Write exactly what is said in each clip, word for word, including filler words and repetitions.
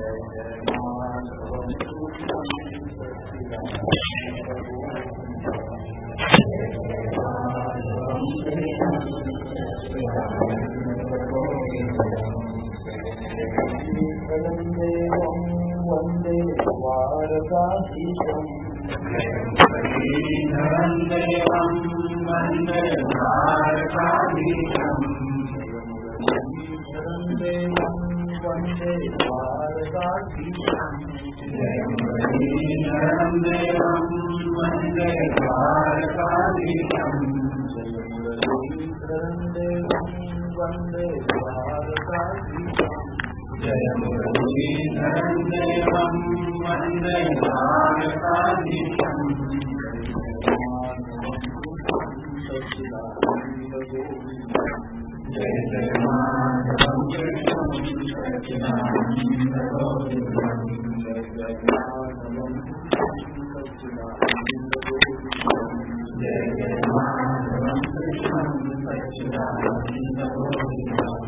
वंदे द्वारकाधीशं देवं वंदे द्वारकाधीशं देवं वंदे द्वारकाधीशं देवं वंदे द्वारकाधीशं देवं वंदे द्वारकाधीशं जय मुरलीधरं देवं वंदे द्वारकाधीशं जय जय माधवं कृष्णं सच्चिदानन्द गोविन्दं जय जय माधवं जय जय माधवं कृष्णं सच्चिदानन्द गोविन्दं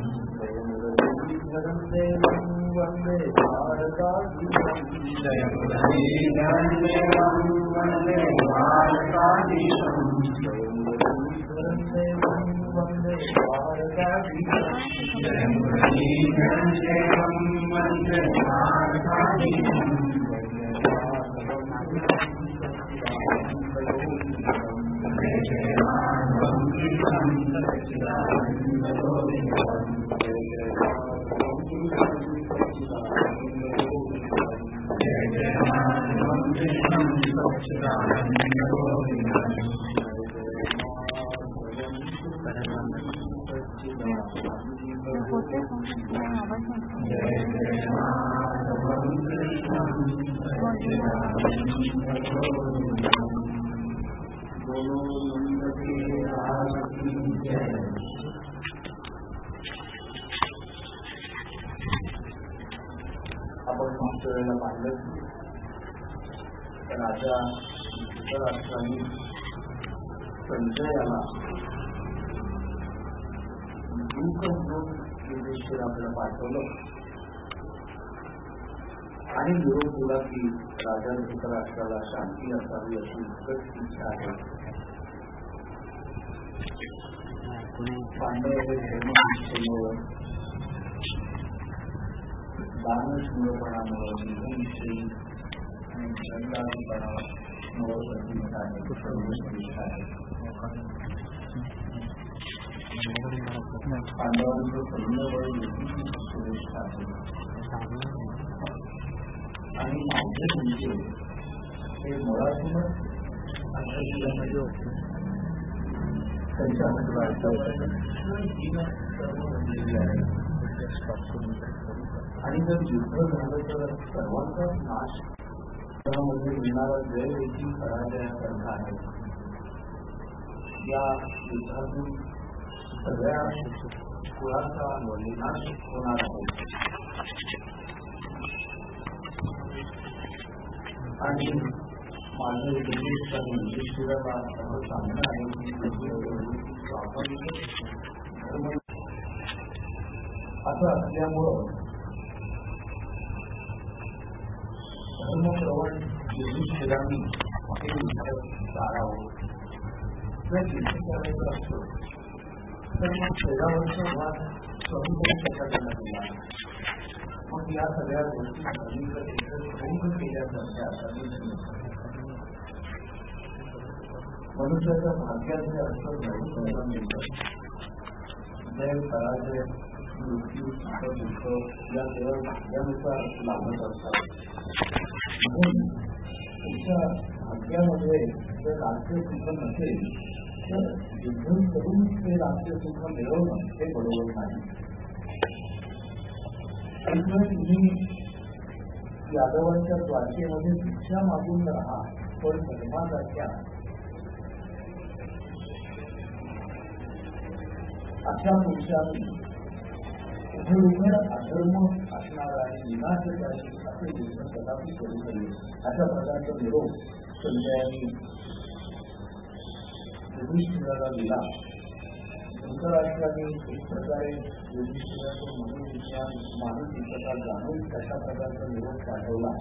देवं वंदे द्वारकाधीशं जय मुरलीधरं देवं वंदे द्वारकाधीशं जय मुरलीधरं देवं वंदे द्वारकाधीशं जय मुरलीधरं देवं वंदे द्वारकाधीशं जय जय माधवं कृष्णं सच्चिदानन्द गोविन्दं जय जय माधवं कृष्णं सच्चिदानन्द गोविन्दं जय जय माधवं कृष्णं सच्चिदानन्द गोविन्दं बोलो नंद की आरती जय। आपण मागच्या वेळेला पाहिलं राजा धृतराष्ट्रांनी संजयाला दूत म्हणून युधिष्ठिर आपल्याला पाठवलं आणि निरोप दिला की राजा धृतराष्ट्राला शांती असावी अशी उत्कट इच्छा आहे. पांडव हे धर्मनिष्ठेवर दानशूरपणामुळे निधनश्री आणि श्रद्धापणामुळे प्रतिष्ठा आहे प्रतिष्ठा आहे. पांडवांचं सैन्यबळ युतीची श्रेष्ठ आहे आणि माझे म्हणजे हे मुळातूनच त्यांच्या बनलेली आहे आणि जर युद्ध झालं तर सर्वांचा नाश त्यामध्ये मिळणारा जय देखील पराजयासारखा आहे. या युद्धातून सगळ्या कुळाचा नाश होणार आहे आणि माझं युधिष्ठिर आणि युधिष्ठिराला असं सांगणं आहे की असं असल्यामुळं धर्मप्रवण युधिष्ठिरांनी हे युद्ध टाळावं. जर युद्ध करायचं असतं तर मग शेजावरचा वाद सहन करू शकत नाही. मग या सगळ्या गोष्टी भंग केल्या जात्या. मनुष्याच्या भाग्याचे अर्थ नाही मिळतात. जय पराजय मृत्यू दुःख या केवळ भाग्यानुसार लागत असतात. म्हणून तुमच्या भाग्यामध्ये जर राज्य सुख नसेल तर युद्ध करून ते राज्य सुख मिळवणं हे बरोबर नाही. तुम्ही यादवांच्या द्वारकेमध्ये भिक्षा मागून राहा पण धर्मासारख्या अशा पुरुषांनी उघड अधर्म असणारा आणि विनाशकारी असे युद्ध कदापि करू नये अशा प्रकारचा निरोप संजयांनी युधिष्ठिराला दिला. धृतराष्ट्राने एक प्रकारे युधिष्ठिराचं मनोविज्ञान मानसिकता जाणून कशा प्रकारचा निरोप पाठवला.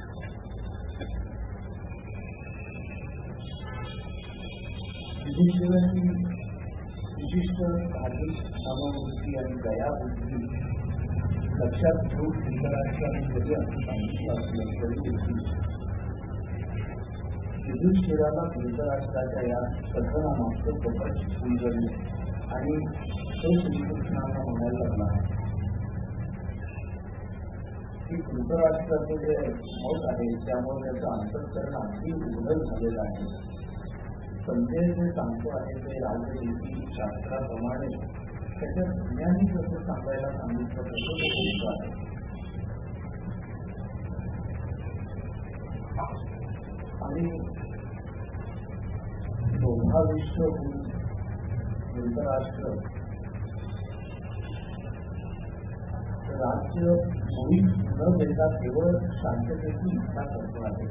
युधिष्ठिराची विशिष्ट धार्मिक मनोवृत्ती आणि दयाबुद्धी लक्षात घेऊन धृतराष्ट्राने जरी असं सांगितलं असलं तरी देखील युधिष्ठिराला धृतराष्ट्राच्या या कथनामागचं कपट उलगडले आणि तो श्रीकृष्णांना म्हणायला लागला की धृतराष्ट्राचं जे मत आहे त्यामुळे त्याचं अंतःकरण अगदी उघड झालेलं आहे. संजय जे सांगतो आहे ते राजनीती शास्त्राप्रमाणे त्याच्या ज्ञानी कसं सांगायला सांगितलं तसं ते बोलतो आहे. आणि लोभाविष्ट होऊन धृतराष्ट्र राज्य मोहीम न देता केवळ शांततेची इच्छा करतो आहे.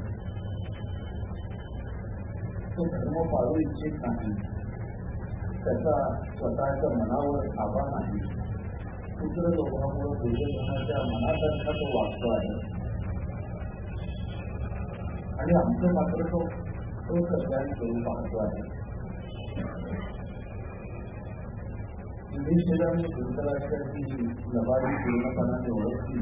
तो धर्म पाळू इच्छित नाही. त्याचा स्वतःच्या मनावर ताबा नाही. पुत्र लोभामुळे दुर्योधनाच्या मनासारखा तो वागतो आहे आणि आमचं मात्र तो तो कल्याण करू पाहतो आहे. युधिष्ठिराने धृतराष्ट्राची लबाडी पूर्णपणाने ओळखली,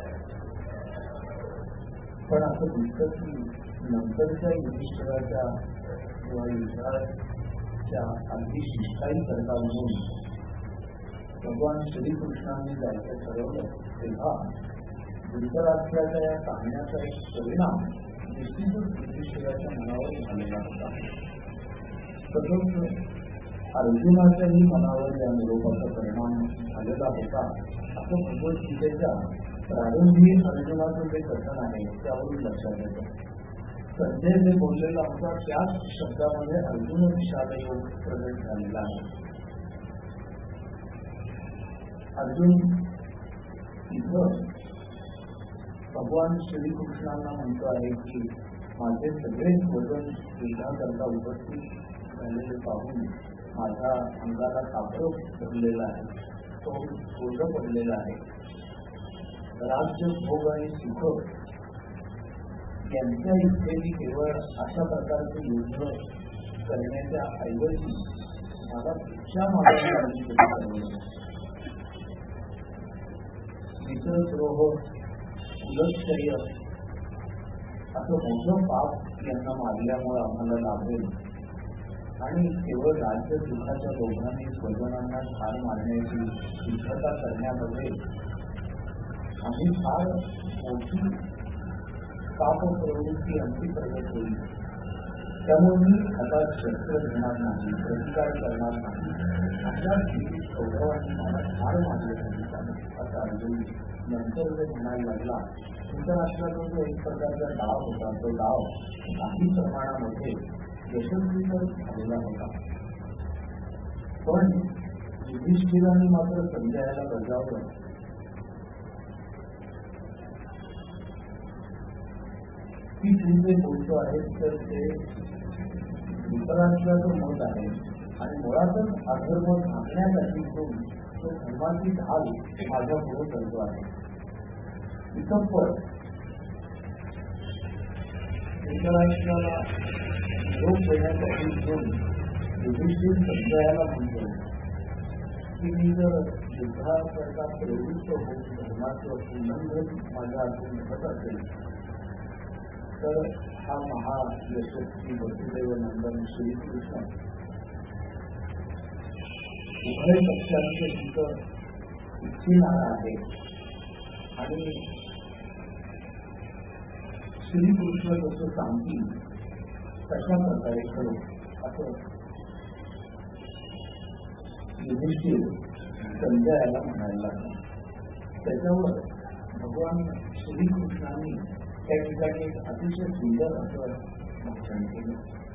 पण असं दिसतं की नंतरच्या युधिष्ठिराच्या किंवा युद्धाच्या अगदी शिष्टाई करता म्हणून भगवान श्रीकृष्णांनी जायचं ठरवलं तेव्हा धृतराष्ट्राच्या या सांगण्याचा एक परिणाम निश्चितच युधिष्ठिराच्या मनावर झालेला होता. तसंच अर्जुनाच्याही मनावर या निरोपाचा परिणाम झालेला होता. असं भगवद्गीतेच्या प्रारंभी अर्जुनाचं जे कथन आहे त्यावरून लक्षात येतं. संजय जे बोललेला होता त्याच शब्दामध्ये अर्जुन विषाद योग प्रकट झालेला आहे. अर्जुन इथं भगवान श्रीकृष्णांना म्हणतो आहे की माझे सगळेच वजन युद्धाकरता उपस्थित झालेले पाहून माझ्या अंगाला कापड पडलेला आहे, तो ओझं पडलेला आहे. राज्य भोग आणि सुख यांच्या इच्छेने केवळ अशा प्रकारचे युद्ध करण्याच्या ऐवजी मला भिक्षा मागण्याची ठरवलं. मित्रद्रोह, उलटशय असं मोठं पाप यांना मारल्यामुळे आम्हाला लाभेल आणि केवळ राज्य सुखाच्या लोभाने स्वजनांना ठार मारण्याची सिद्धता करण्यामध्ये आम्ही फार मोठी पाप प्रवृत्ती आमची प्रगत होईल. त्यामुळे मी आता शस्त्र घेणार नाही, प्रतिकार करणार नाही. आपल्या स्थितीत गौरवाने मला ठार मारले पाहिजे असा अर्जुन नंतर जे म्हणायला लागला. धृतराष्ट्राचा जो एक प्रकारचा डाव होता तो डाव काही प्रमाणामध्ये यशस्वी तर झालेला होता, पण युधिष्ठिराने मात्र संजयाला बजावलं की तू जे बोलतो आहेस तर ते धृतराष्ट्राचं मत आहे आणि मुळातच अधर्म झाकण्यासाठी तो धर्माची ढाल माझ्या पुढे करतो आहे. इथं पण धृतराष्ट्राला योग देण्यासाठी घेऊन युधिष्ठिर संजयाला म्हणतो की मी जर युद्धाकरता प्रवृत्त होऊन धर्माचं उल्लंघन माझ्या हातून घडत असेल तर हा महायशस्वी वसुदेव नंदन श्रीकृष्ण उभय पक्षांचे हित इच्छिणार आहे आणि श्रीकृष्ण जसं सांगतील तशा प्रकारे करू असं युधिष्ठिर संजयाला म्हणायला लागला. त्याच्यावर भगवान श्रीकृष्णांनी त्या ठिकाणी एक अतिशय सुंदर असं भाषण केलं.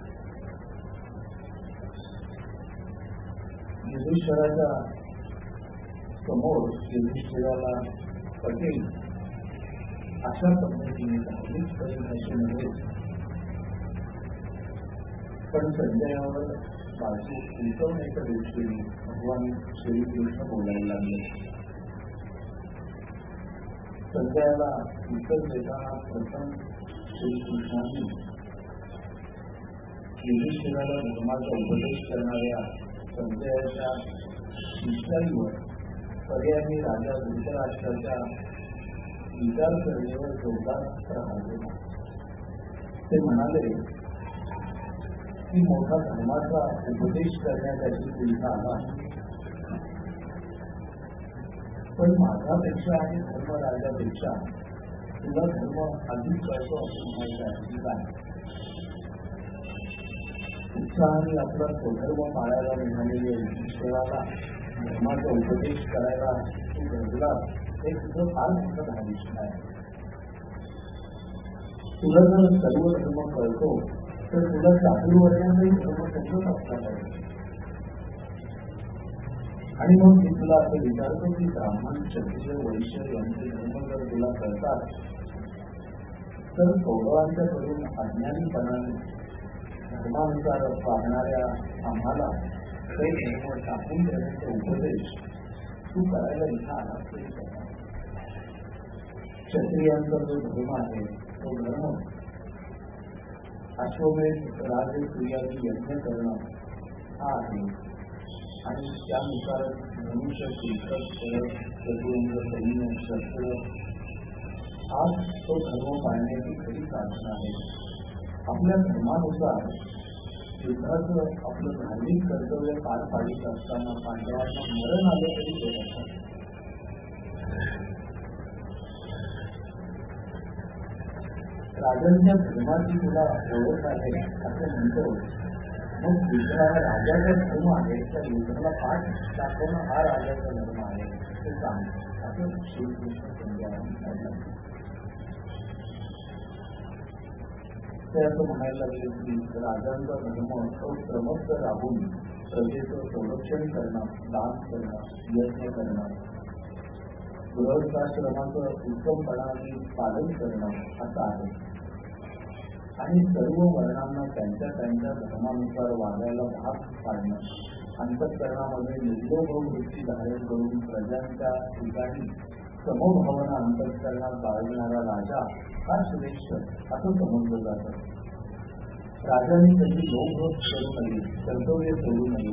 युधिष्ठिराच्या समोर युधिष्ठिराला पटेल अशा पद्धतीने धार्मिक परिभाषेमध्ये पण संजयावर बाजू उलटवण्याच्या दृष्टीने भगवान श्रीकृष्ण बोलायला लागले. संजयाला उत्तर देताना प्रथम श्रीकृष्णांनी युधिष्ठिराला धर्माचा उपदेश करणाऱ्या संजयाच्या शिष्याईवर पर्यायी राजा धृतराष्ट्राच्या विचारसरणीवर जोरदार प्रहार केला. ते म्हणाले की मोठा धर्माचा उपदेश करण्यासाठी तुझा आला, पण माझ्यापेक्षा आणि धर्मराजापेक्षा तुला धर्म अधिक कळतो असं म्हणायचं आहे. उत्साहाने आपला स्वधर्म पाळायला निघालेले युधिष्ठिराला धर्माचा उपदेश करायला तू घडला हे तुझं फार मोठं धारिष्ट आहे. तुला जर सर्व धर्म कळतो तर तुला चातुर्वर्ण्याचाही धर्म समजत असला पाहिजे. आणि मग मी तुला असं विचारतो की ब्राह्मण क्षत्रिय वैश्य यांचे धर्म जर तुला कळतात तर कौरवांच्याकडून अज्ञानीपणाने धर्मानुसार वागणाऱ्या आम्हाला काही धर्म टाकून देण्याचा उपदेश तू करायला इथं आला तरी करा. क्षत्रियांचा जो धर्म आहे तो धर्म अश्वमेध राजसूयाची यज्ञ करणं हा आहे. आणि त्यानुसार मनुष्य श्रीकृष्ण चतुरंग सैन्य शस्त्र आज तो धर्म पाळण्याची खरी साधना आहे. आपल्या धर्मानुसार युद्धाचं आपलं धार्मिक कर्तव्य पार पाडित असताना पांडवांना मरण आलं तरी ते असतात. राजांच्या धर्माची तुला ओळख आहे असं म्हणतो, मग दुसरा राजाचा धर्म आहे तर युद्धाला पाठ दाखवणं हा राजाचा धर्म आहे ते सांग असं श्रीकृष्ण समजावून ते असं म्हणायला लागले की राजांचा धर्म तो क्रमस्थ राहून प्रजेचं संरक्षण करणं, दान करणं, यज्ञ करणं, गृहस्थाश्रमाचं उत्तमपणाने पालन करणं असं आहे. आणि सर्व वर्णांना त्यांच्या त्यांच्या धर्मानुसार वागायला भाग पाडणं, अंतःकरणामध्ये निर्लोभ वृत्ती धारण करून प्रजांच्या ठिकाणी समभावना अंतःकरणात बाळगणारा राजा हा श्रेष्ठ असं समजलं जातं. राजांनी कधी लोभ करू नये, कर्तव्य सोडू नये.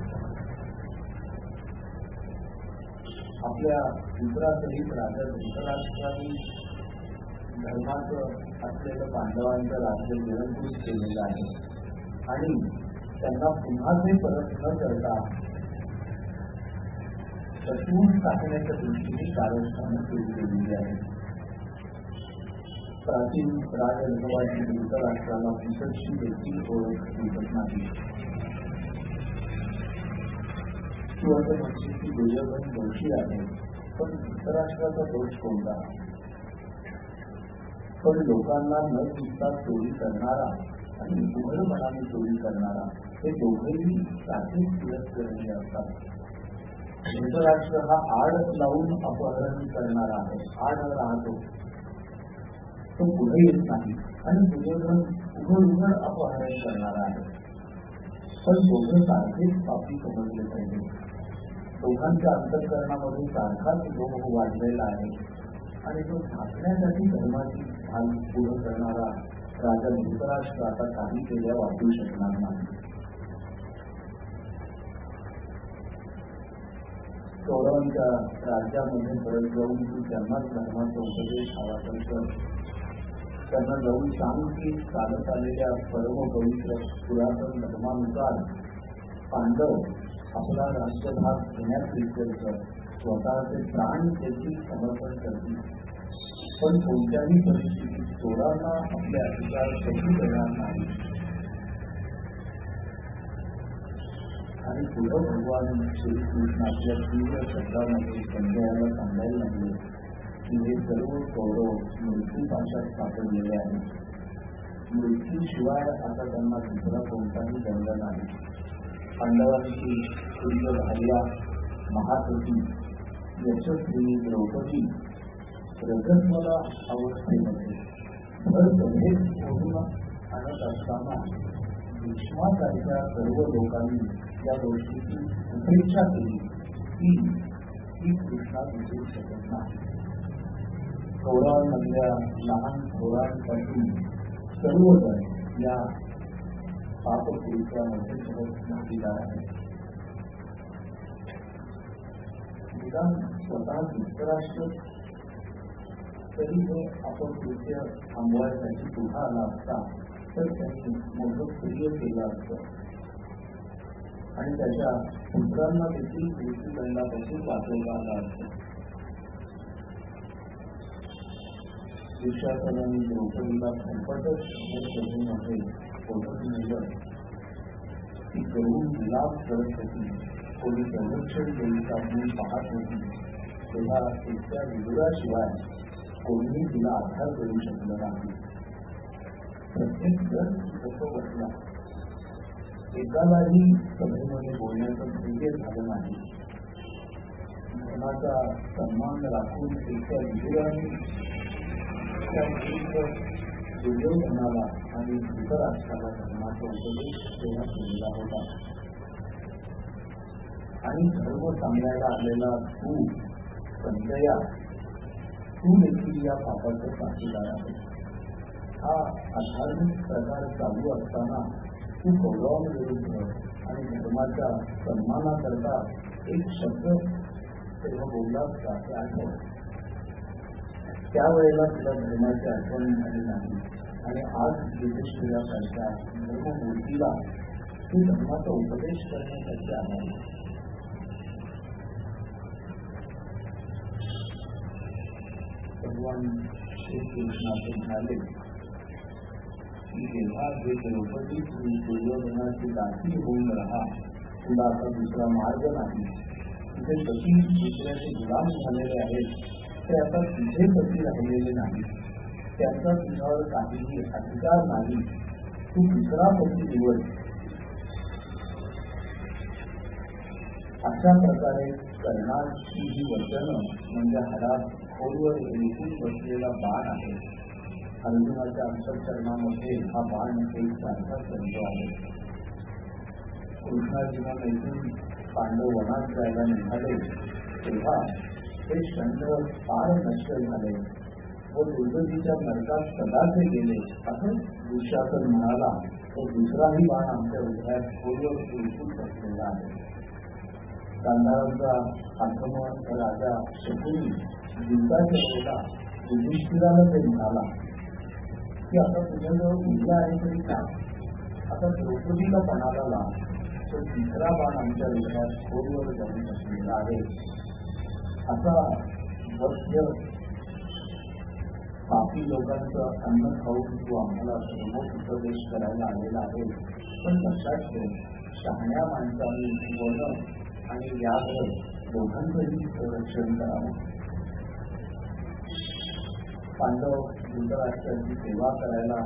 आपल्या पुत्रासहित राजा धृतराष्ट्रांनी धर्माचं असलेलं पांडवांचं राज्य निरंकुश केलेलं आहे आणि त्यांना पुन्हा ते परत न करता तत्वून टाकण्याच्या दृष्टीने कारस्थानं सुरू केलेली आहे. प्राचीन राजधर्माची धृतराष्ट्राला पुसटशी देखील ओळख दिसत नाही. तू असं म्हणशील की दुर्योधन दोषी आहे, पण धृतराष्ट्राचा दोष कोणता? पण लोकांना न दिसता चोरी करणारा आणि उघडपणाने चोरी करणारा हे दोघेही सारखेच तिरस्करणीय असतात. धृतराष्ट्र हा आड लावून अपहरण करणारा आहे, आड राहतो, तो पुढे येत नाही. आणि दुर्योधन उघड उघड अपहरण करणारा आहे. पण दोघे सारखेच पापी समजले पाहिजे. दोघांच्या अंतःकरणामध्ये सारखाच लोभ वाढलेला आहे आणि तो झाकण्यासाठी धर्माची भान पूर्ण करणारा राजा धृतराष्ट्र आता काही केल्या वाचू शकणार नाही. कौरवांच्या राज्यामध्ये परत जाऊन तू त्यांनाच धर्माचा उपदेश हवा करतो. त्यांना जाऊन सांग की चालत आलेल्या परम पवित्र पुरातन धर्मानुसार पांडव आपला राष्ट्रभाग घेण्यास विचारतात, स्वतःचे प्राण देखील समर्पण करतील, पण कोणत्याही परिस्थितीत चोरांना आपले अधिकार कधी देणार नाही. आणि पुढं भगवान श्रीकृष्ण आपल्या तीव्र शब्दामध्ये संजयाला सांगायला लागले की हे सर्व कौरव मृत्यूपाशात सापडलेले आहेत. मृत्यूशिवाय आता त्यांना दुसरा कोणताही दंड नाही. पांडवांची प्रिय भार्या महासती यशस्वी द्रौपदी रजस्वला अवस्थेमध्ये भर सभेत पोहून आणत असताना भीष्मासारख्या सर्व लोकांनी या गोष्टीची उपेक्षा केली की ही कृष्णा दिसू शकत नाही. कौरवांमधल्या लहान थोरांपासून सर्वजण या पापकृत्यामध्ये सहज भागीदार आहेत. निदान स्वतः धृतराष्ट्र तरी हे आपण कृत्य थांबवायसाठी पुढे आला असता तर त्यांनी मोठं प्रिय केलं असतं आणि त्याच्या पुत्रांना देखील मृत्यूदंडापासून वाचवलं आलं असतं. दुःशासनाने द्रौपदीला संकटच शोधूनमध्ये ओढत नेलं. ती करून विलाप करत होती. कोणी संरक्षण देईचा म्हणून पाहत होती. तेव्हा एकट्या विदुराशिवाय कोणीही तिला आधार करू शकलं नाही. प्रत्येक जण तसं बसला. एकालाही सभेमध्ये बोलण्याचं धैर्य झालं नाही. धर्माचा सन्मान राखून एकट्या विदुराने त्या दुर्योधनाला आणि धृतराष्ट्राला धर्माचा उपदेश देण्यात केलेला होता. आणि धर्म सांगायला आलेला तू संजया, तू देखील या पापाचा साक्षीदार आहे. हा अधार्मिक प्रकार चालू असताना तू कौरवांविरुद्ध आणि धर्माच्या सन्मानाकरता एक शब्द तेव्हा बोललास का ते आठव. त्यावेळेला तुला धर्माची आठवण झाली नाही आणि आज युधिष्ठिरासारख्या धर्ममूर्तीला तू धर्माचा उपदेश करण्यासाठी आला. भगवान श्रीकृष्णाचे म्हणाले की जेव्हा जे द्रौपदी दुर्योधनाची दासी होऊन राहा, तुला आता दुसरा मार्ग नाही. तुझे पती दुसऱ्याचे गुलाम झालेले आहेत, ते आता तुझे पती राहिलेले नाही. त्याचा तुझ्यावर काहीही अधिकार नाही. तू दुसरा पती निवड. अशा प्रकारे कर्णाची ही वचनं म्हणजे हाडात खोलवर एकूण बसलेला बाण आहे. अर्जुनाच्या अंतःकरणामध्ये हा बाण एक सारखा संत आहे. कृष्णाजींना ऐकून पांडव वनात जायला निघाले तेव्हा हे षंड फार नष्ट झाले व दुर्गतीच्या नरकात सदाचे गेले असं दुःशासन म्हणाला. तो दुसराही बाण आमच्या हृदयात खोलवर एकूण बसलेला आहे. गांधारांचा आक्रमण राजा शकुनी युद्धाच्या वेळेला युधिष्ठिराला ते म्हणाला की आता तुझ्याजवळ मुलगा आहे तरी का, आता द्रौपदीला पणाला लाव. तो तिसरा बाण आमच्या हृदयात खोलवर जाऊन बसलेला आहे. असा वध्य पापी लोकांचं अन्न खाऊन तू आम्हाला प्रमुख उपदेश करायला आलेला आहे. पण लक्षात ठेव, शहाण्या माणसांनी बोलणं आणि व्याघ्र दोघांचंही संरक्षण करावं. पांडव धृतराष्ट्राची सेवा करायला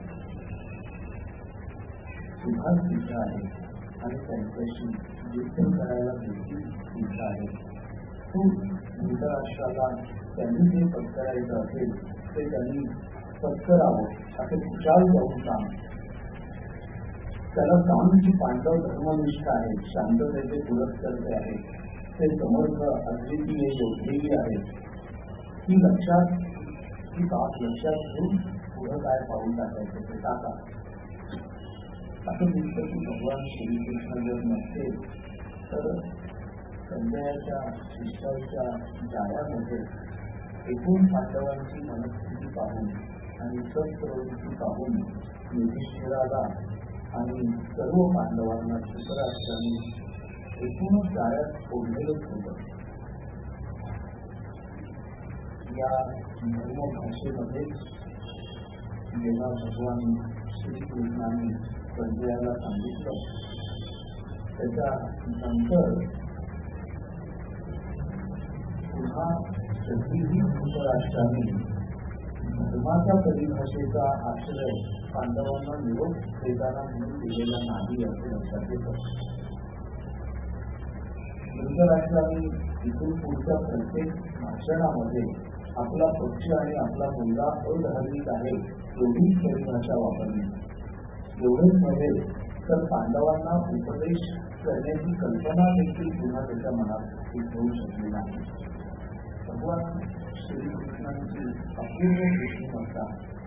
सुद्धा सिद्ध आहे आणि त्यांच्याशी युद्ध करायला देखील सिद्ध आहे. तू धृतराष्ट्राला त्यांनी जे पत्करायचं असेल ते त्यांनी पत्करावं असे खुशाल जाऊन सांग. त्याला सांग की पांडव धर्मनिष्ठ आहे, शांततेचे पुरस्कर्ते आहे, ते समर्थ अद्वितीय योद्धेही आहेत. ही लक्षात ही बाब लक्षात घेऊन पुढं काय पाहून टाकायचं ते टाका. असं दिसतं की भगवान श्रीकृष्ण जर नसते तर संजयाच्या शिष्याच्या जाळ्यामध्ये एकूण पांडवांची मनस्थिती पाहून आणि सत्प्रवृत्ती पाहून युधिष्ठिराला आणि सर्व पांडवांना धृतराष्ट्राने एकूणच जाळ्यात ओढलेलंच होतं. या धर्मभाषेमध्ये जेव्हा भगवान श्रीकृष्णाने संजयाला सांगितलं त्याच्या नंतर पुन्हा कधीही धृतराष्ट्राने धर्माच्या परिभाषेचा आश्रय पांडवांना निरोप देताना म्हणून दिलेला नाही असे लक्षात येतं. धृतराष्ट्राने इथून पुढच्या प्रत्येक भाषणामध्ये आपला पक्ष आणि आपला मुलगा अधार्मिक आहे एवढीच परिभाषा वापरली. एवढेच नव्हे तर पांडवांना उपदेश करण्याची कल्पना देखील पुन्हा त्याच्या मनात होऊ शकली नाही. भगवान श्रीकृष्णांची अपूर्व बुद्धिमत्ता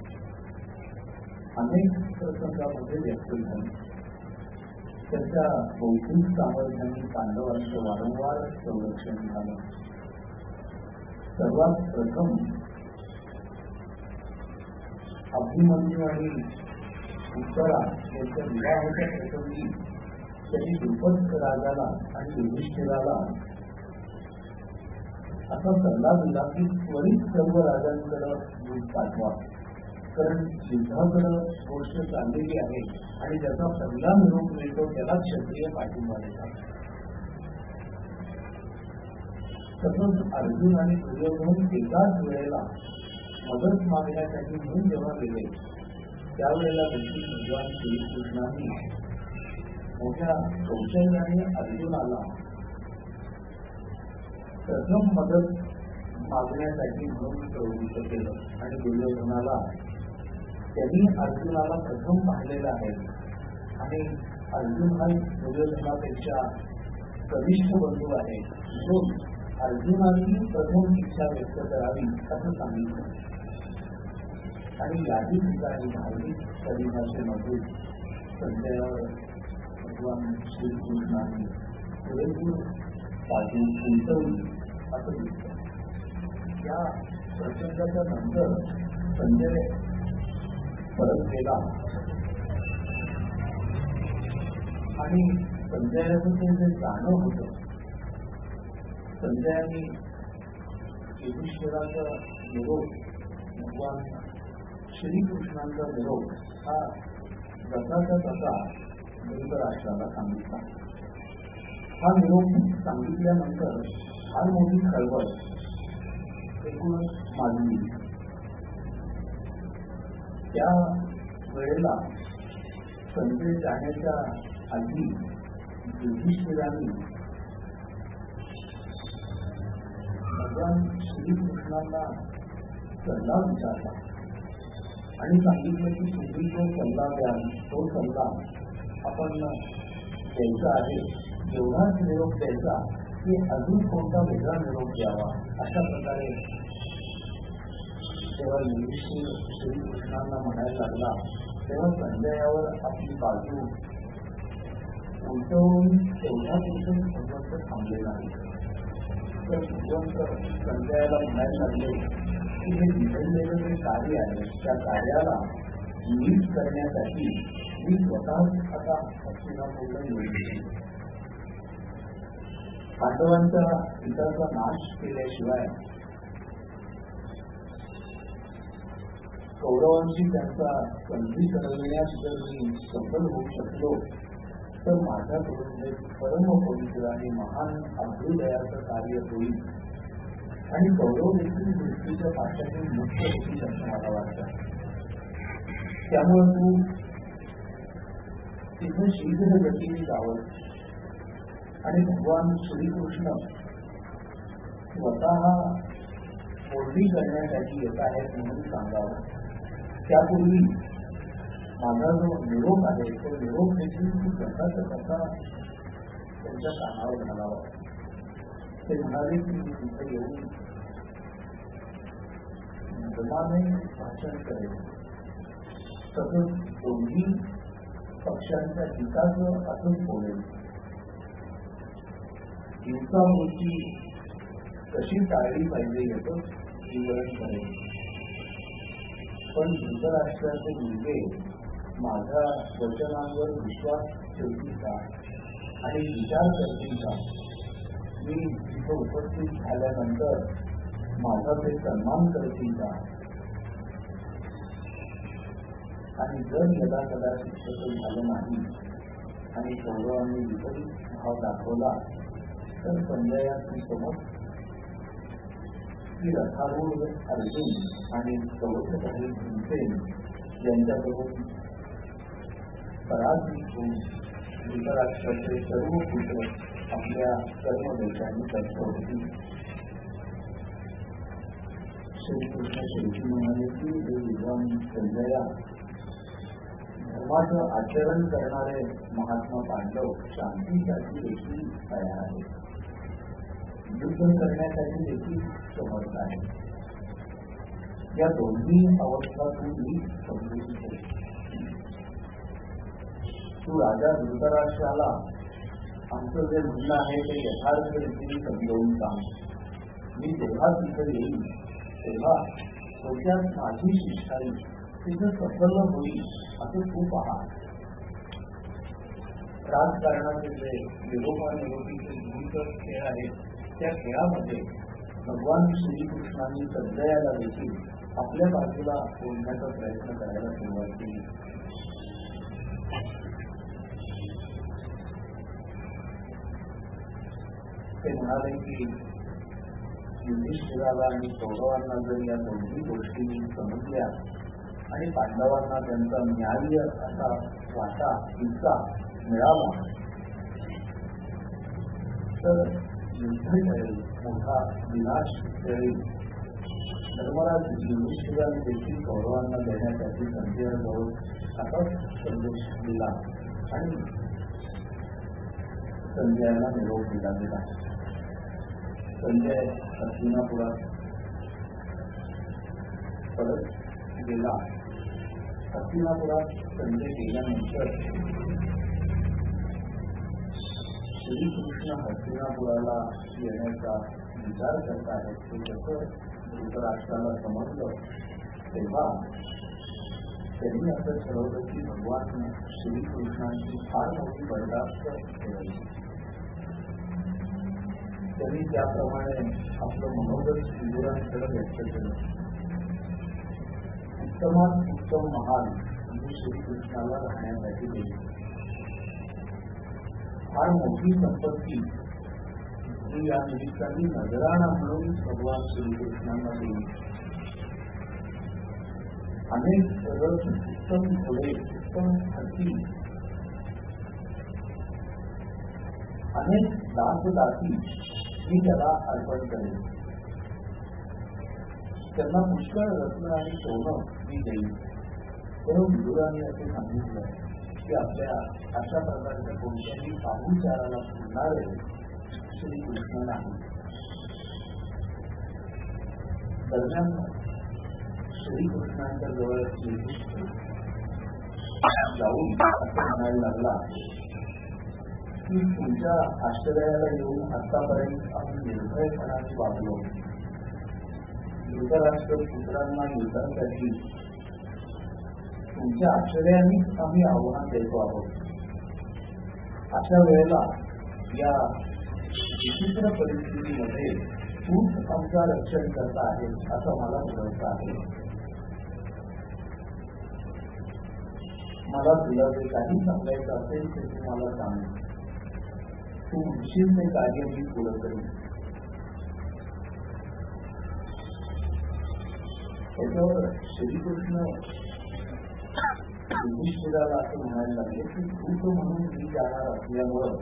अनेक प्रसंगामध्ये व्यक्त झाली. त्याच्या बौद्धिक सामर्थ्याने पांडवांचं वारंवार संरक्षण झालं. सर्वात प्रथम अभिमन्यू आणि उत्तरा यांच्या विवाहाच्या प्रसंगी त्यांनी द्रुपद राजाला आणि युधिष्ठिराला असा सल्ला दिला की त्वरित सर्व राजांकडे दूध पाठवा, कारण युद्धाकडे गोष्ट चाललेली आहे आणि ज्याचा पहिला निरोप मिळतो त्याला क्षत्रिय पाठिंबा देतात. तसंच अर्जुन आणि दुर्योधन एकाच वेळेला मदत मागण्यासाठी म्हणून जेव्हा गेले त्यावेळेला देखील भगवान श्रीकृष्णांनी मोठ्या कौशल्याने अर्जुनाला प्रथम मदत मागण्यासाठी म्हणून प्रवृत्त केलं आणि दुर्योधनाला त्यांनी अर्जुनाला प्रथम पाहिलेलं आहे आणि अर्जुन हा दुर्योधनापेक्षा कनिष्ठ बंधू आहे, जो अर्जुनाची प्रथम इच्छा व्यक्त करावी असं सांगितलं. आणि याही ठिकाणी धार्मिक परिभाषेमध्ये संजयावर भगवान श्रीकृष्णांनी पुरेपूर बाजू उलटवली असं दिसतं. या प्रसंगाच्या नंतर संजय परत गेला आणि संजयाचं ते जे जाणं होतं, संजयाने युधिष्ठिराचा निरोप भगवान श्रीकृष्णांचा निरोप हा जसाचा तसा धृतराष्ट्राला सांगितला. हा निरोप सांगितल्यानंतर फार मोठी खळबळ एकूणच माजली. त्या वेळेला संजय जाण्याच्या आधी युधिष्ठिरांनी भगवान श्रीकृष्णांना सल्ला विचारला आणि सांगितलं की तुम्ही जो सल्ला द्याल तो सल्ला आपण द्यायचा आहे, एवढाच निरोप द्यायचा की अजून कोणता वेगळा निरोप द्यावा. अशा प्रकारे जेव्हा युधिष्ठिर श्रीकृष्णांना म्हणायला लागला तेव्हा संजयावर आपली बाजू उलटवून तेवढ्यापासून भगवंत थांबले नाही. तर भगवंत संजयाला म्हणायला लागले की हे बिघडलेलं जे कार्य आहे त्या कार्याला नीट करण्यासाठी मी स्वतःच आता हस्तिनापूरला येईल. पांडवांच्या पित्याचा नाश केल्याशिवाय कौरवांशी त्यांचा संधी ठरविण्यास जर मी सफल होऊ शकलो तर माझ्याकडून एक परम पवित्र आणि महान अभ्युदयाचं कार्य होईल आणि कौरव देखील दृष्टीच्या पाठ्यातून मुक्त होतील असं मला वाटतं. त्यामुळे तू तिथे शीघ्र गतीने जावं आणि भगवान श्रीकृष्ण स्वतः मोठी करण्यासाठी येत आहेत म्हणून सांगावं. त्यापूर्वी माझा जो निरोप आहे तो निरोप देखील तू कसाचा कसा त्यांच्या कानावर घालावा. ते म्हणाले की मी तिथे येऊन जमाने भाषण करेल, तसंच दोन्ही पक्षांच्या हिताचं असंच बोलेल. हिंसावृत्ती कशी टाळली पाहिजे याचं विवरण करेल. पण धृतराष्ट्राचे मुलगे माझ्या वचनांवर विश्वास ठेवतील का आणि विचार करतील का? मी तिथे उपस्थित झाल्यानंतर माझा ते सन्मान करतील का? आणि जर यदा कदाचित तसं झालं नाही आणि कौरवांनी विपरीत भाव दाखवला तर संजयाची समज की रथारूढ अर्जुन आणि कवचधारी भीमसेन यांच्याकडून पराजित होऊन धृतराष्ट्राचे सर्व पुत्र आपल्या कर्मदेशांनी कष्ट होती. श्रीकृष्ण शेवटी म्हणाले की हे विद्वान संजया, धर्माचं आचरण करणारे महात्मा पांडव शांतीसाठी देखील तयार आहेत, युद्ध करण्यासाठी देखील समर्थ आहे. या दोन्ही अवस्था तुम्ही समजू शकतो. तू राजा धृतराष्ट्राला आमचं जे म्हणणं आहे ते यथार्थ रीतीने समजावून सांग. मी जेव्हा तिथं येईल तेव्हा थोडक्यात माझी शिष्टाई तिथं सफल होईल असं तू पहा. राजकारणाचे जे निरोपानिरोपीचे विविध खेळ आहेत त्या खेळामध्ये भगवान श्रीकृष्णांनी संजयाला देखील आपल्या बाजूला ओढण्याचा प्रयत्न करायला सुरुवात केली. ते म्हणाले की युधिष्ठिराला आणि कौरवांना जर या दोन्ही गोष्टी समजल्या आणि पांडवांना त्यांचा न्याय्य असा वाटा हिस्सा मिळाला तर युद्ध टळेल, मोठा विनाश टळेल. धर्मराज युधिष्ठिराने देखील कौरवांना देण्यासाठी संजयाजवळ असाच संदेश दिला आणि संजयाला निरोप दिला गेला. संजय हस्तिनापुरात परत गेला. हस्तिनापुरात संजय गेल्यानंतर श्रीकृष्ण हस्तिनापुराला येण्याचा विचार करत आहेत. ते कसं धृतराष्ट्राला समजलं तेव्हा त्यांनी असं ठरवलं की भगवान श्रीकृष्णांची फार मोठी बर्दास्त ठेवायची. त्यांनी त्याप्रमाणे आपलं मनोगत विदुरांकडे व्यक्त केलं. उत्तमात उत्तम महाल म्हणजे श्रीकृष्णाला राहण्यासाठी दिली. फार मोठी संपत्ती ही या निमित्ताने नजराणा म्हणून भगवान श्रीकृष्णांना दिली. अनेक रथ, उत्तम घोडे, उत्तम हत्ती, अनेक दासदासी मी त्याला अर्पण करेन. त्यांना पुष्कळ रत्न आणि सोनं मी देईन. म्हणून विदुरांनी असे सांगितलं की आपल्या अशा प्रकारच्या कोणत्याही पाहुणचाराला फिरणारे श्रीकृष्ण नाही. दरम्यान श्रीकृष्णांच्या जवळ जाऊन असं म्हणायला लागला की तुमच्या आश्चर्याला येऊन आतापर्यंत आम्ही निर्भयपणाने वागलो. धृतराष्ट्र पुत्रांना युद्धासाठी तुमच्या आश्चर्यानेच आम्ही आव्हान देतो आहोत. अशा वेळेला या विचित्र परिस्थितीमध्ये तूच आमचा रक्षण करता आहे असं मला भरोसा आहे. मला तुला जे काही सांगायचं असेल ते तू मला सांग. तू म्हणशील ते कार्य मी पुढं करीन. त्याच्यावर श्रीकृष्ण युधिष्ठिराला असं म्हणायला लागले की तू म्हणून मी जाणार असल्यामुळं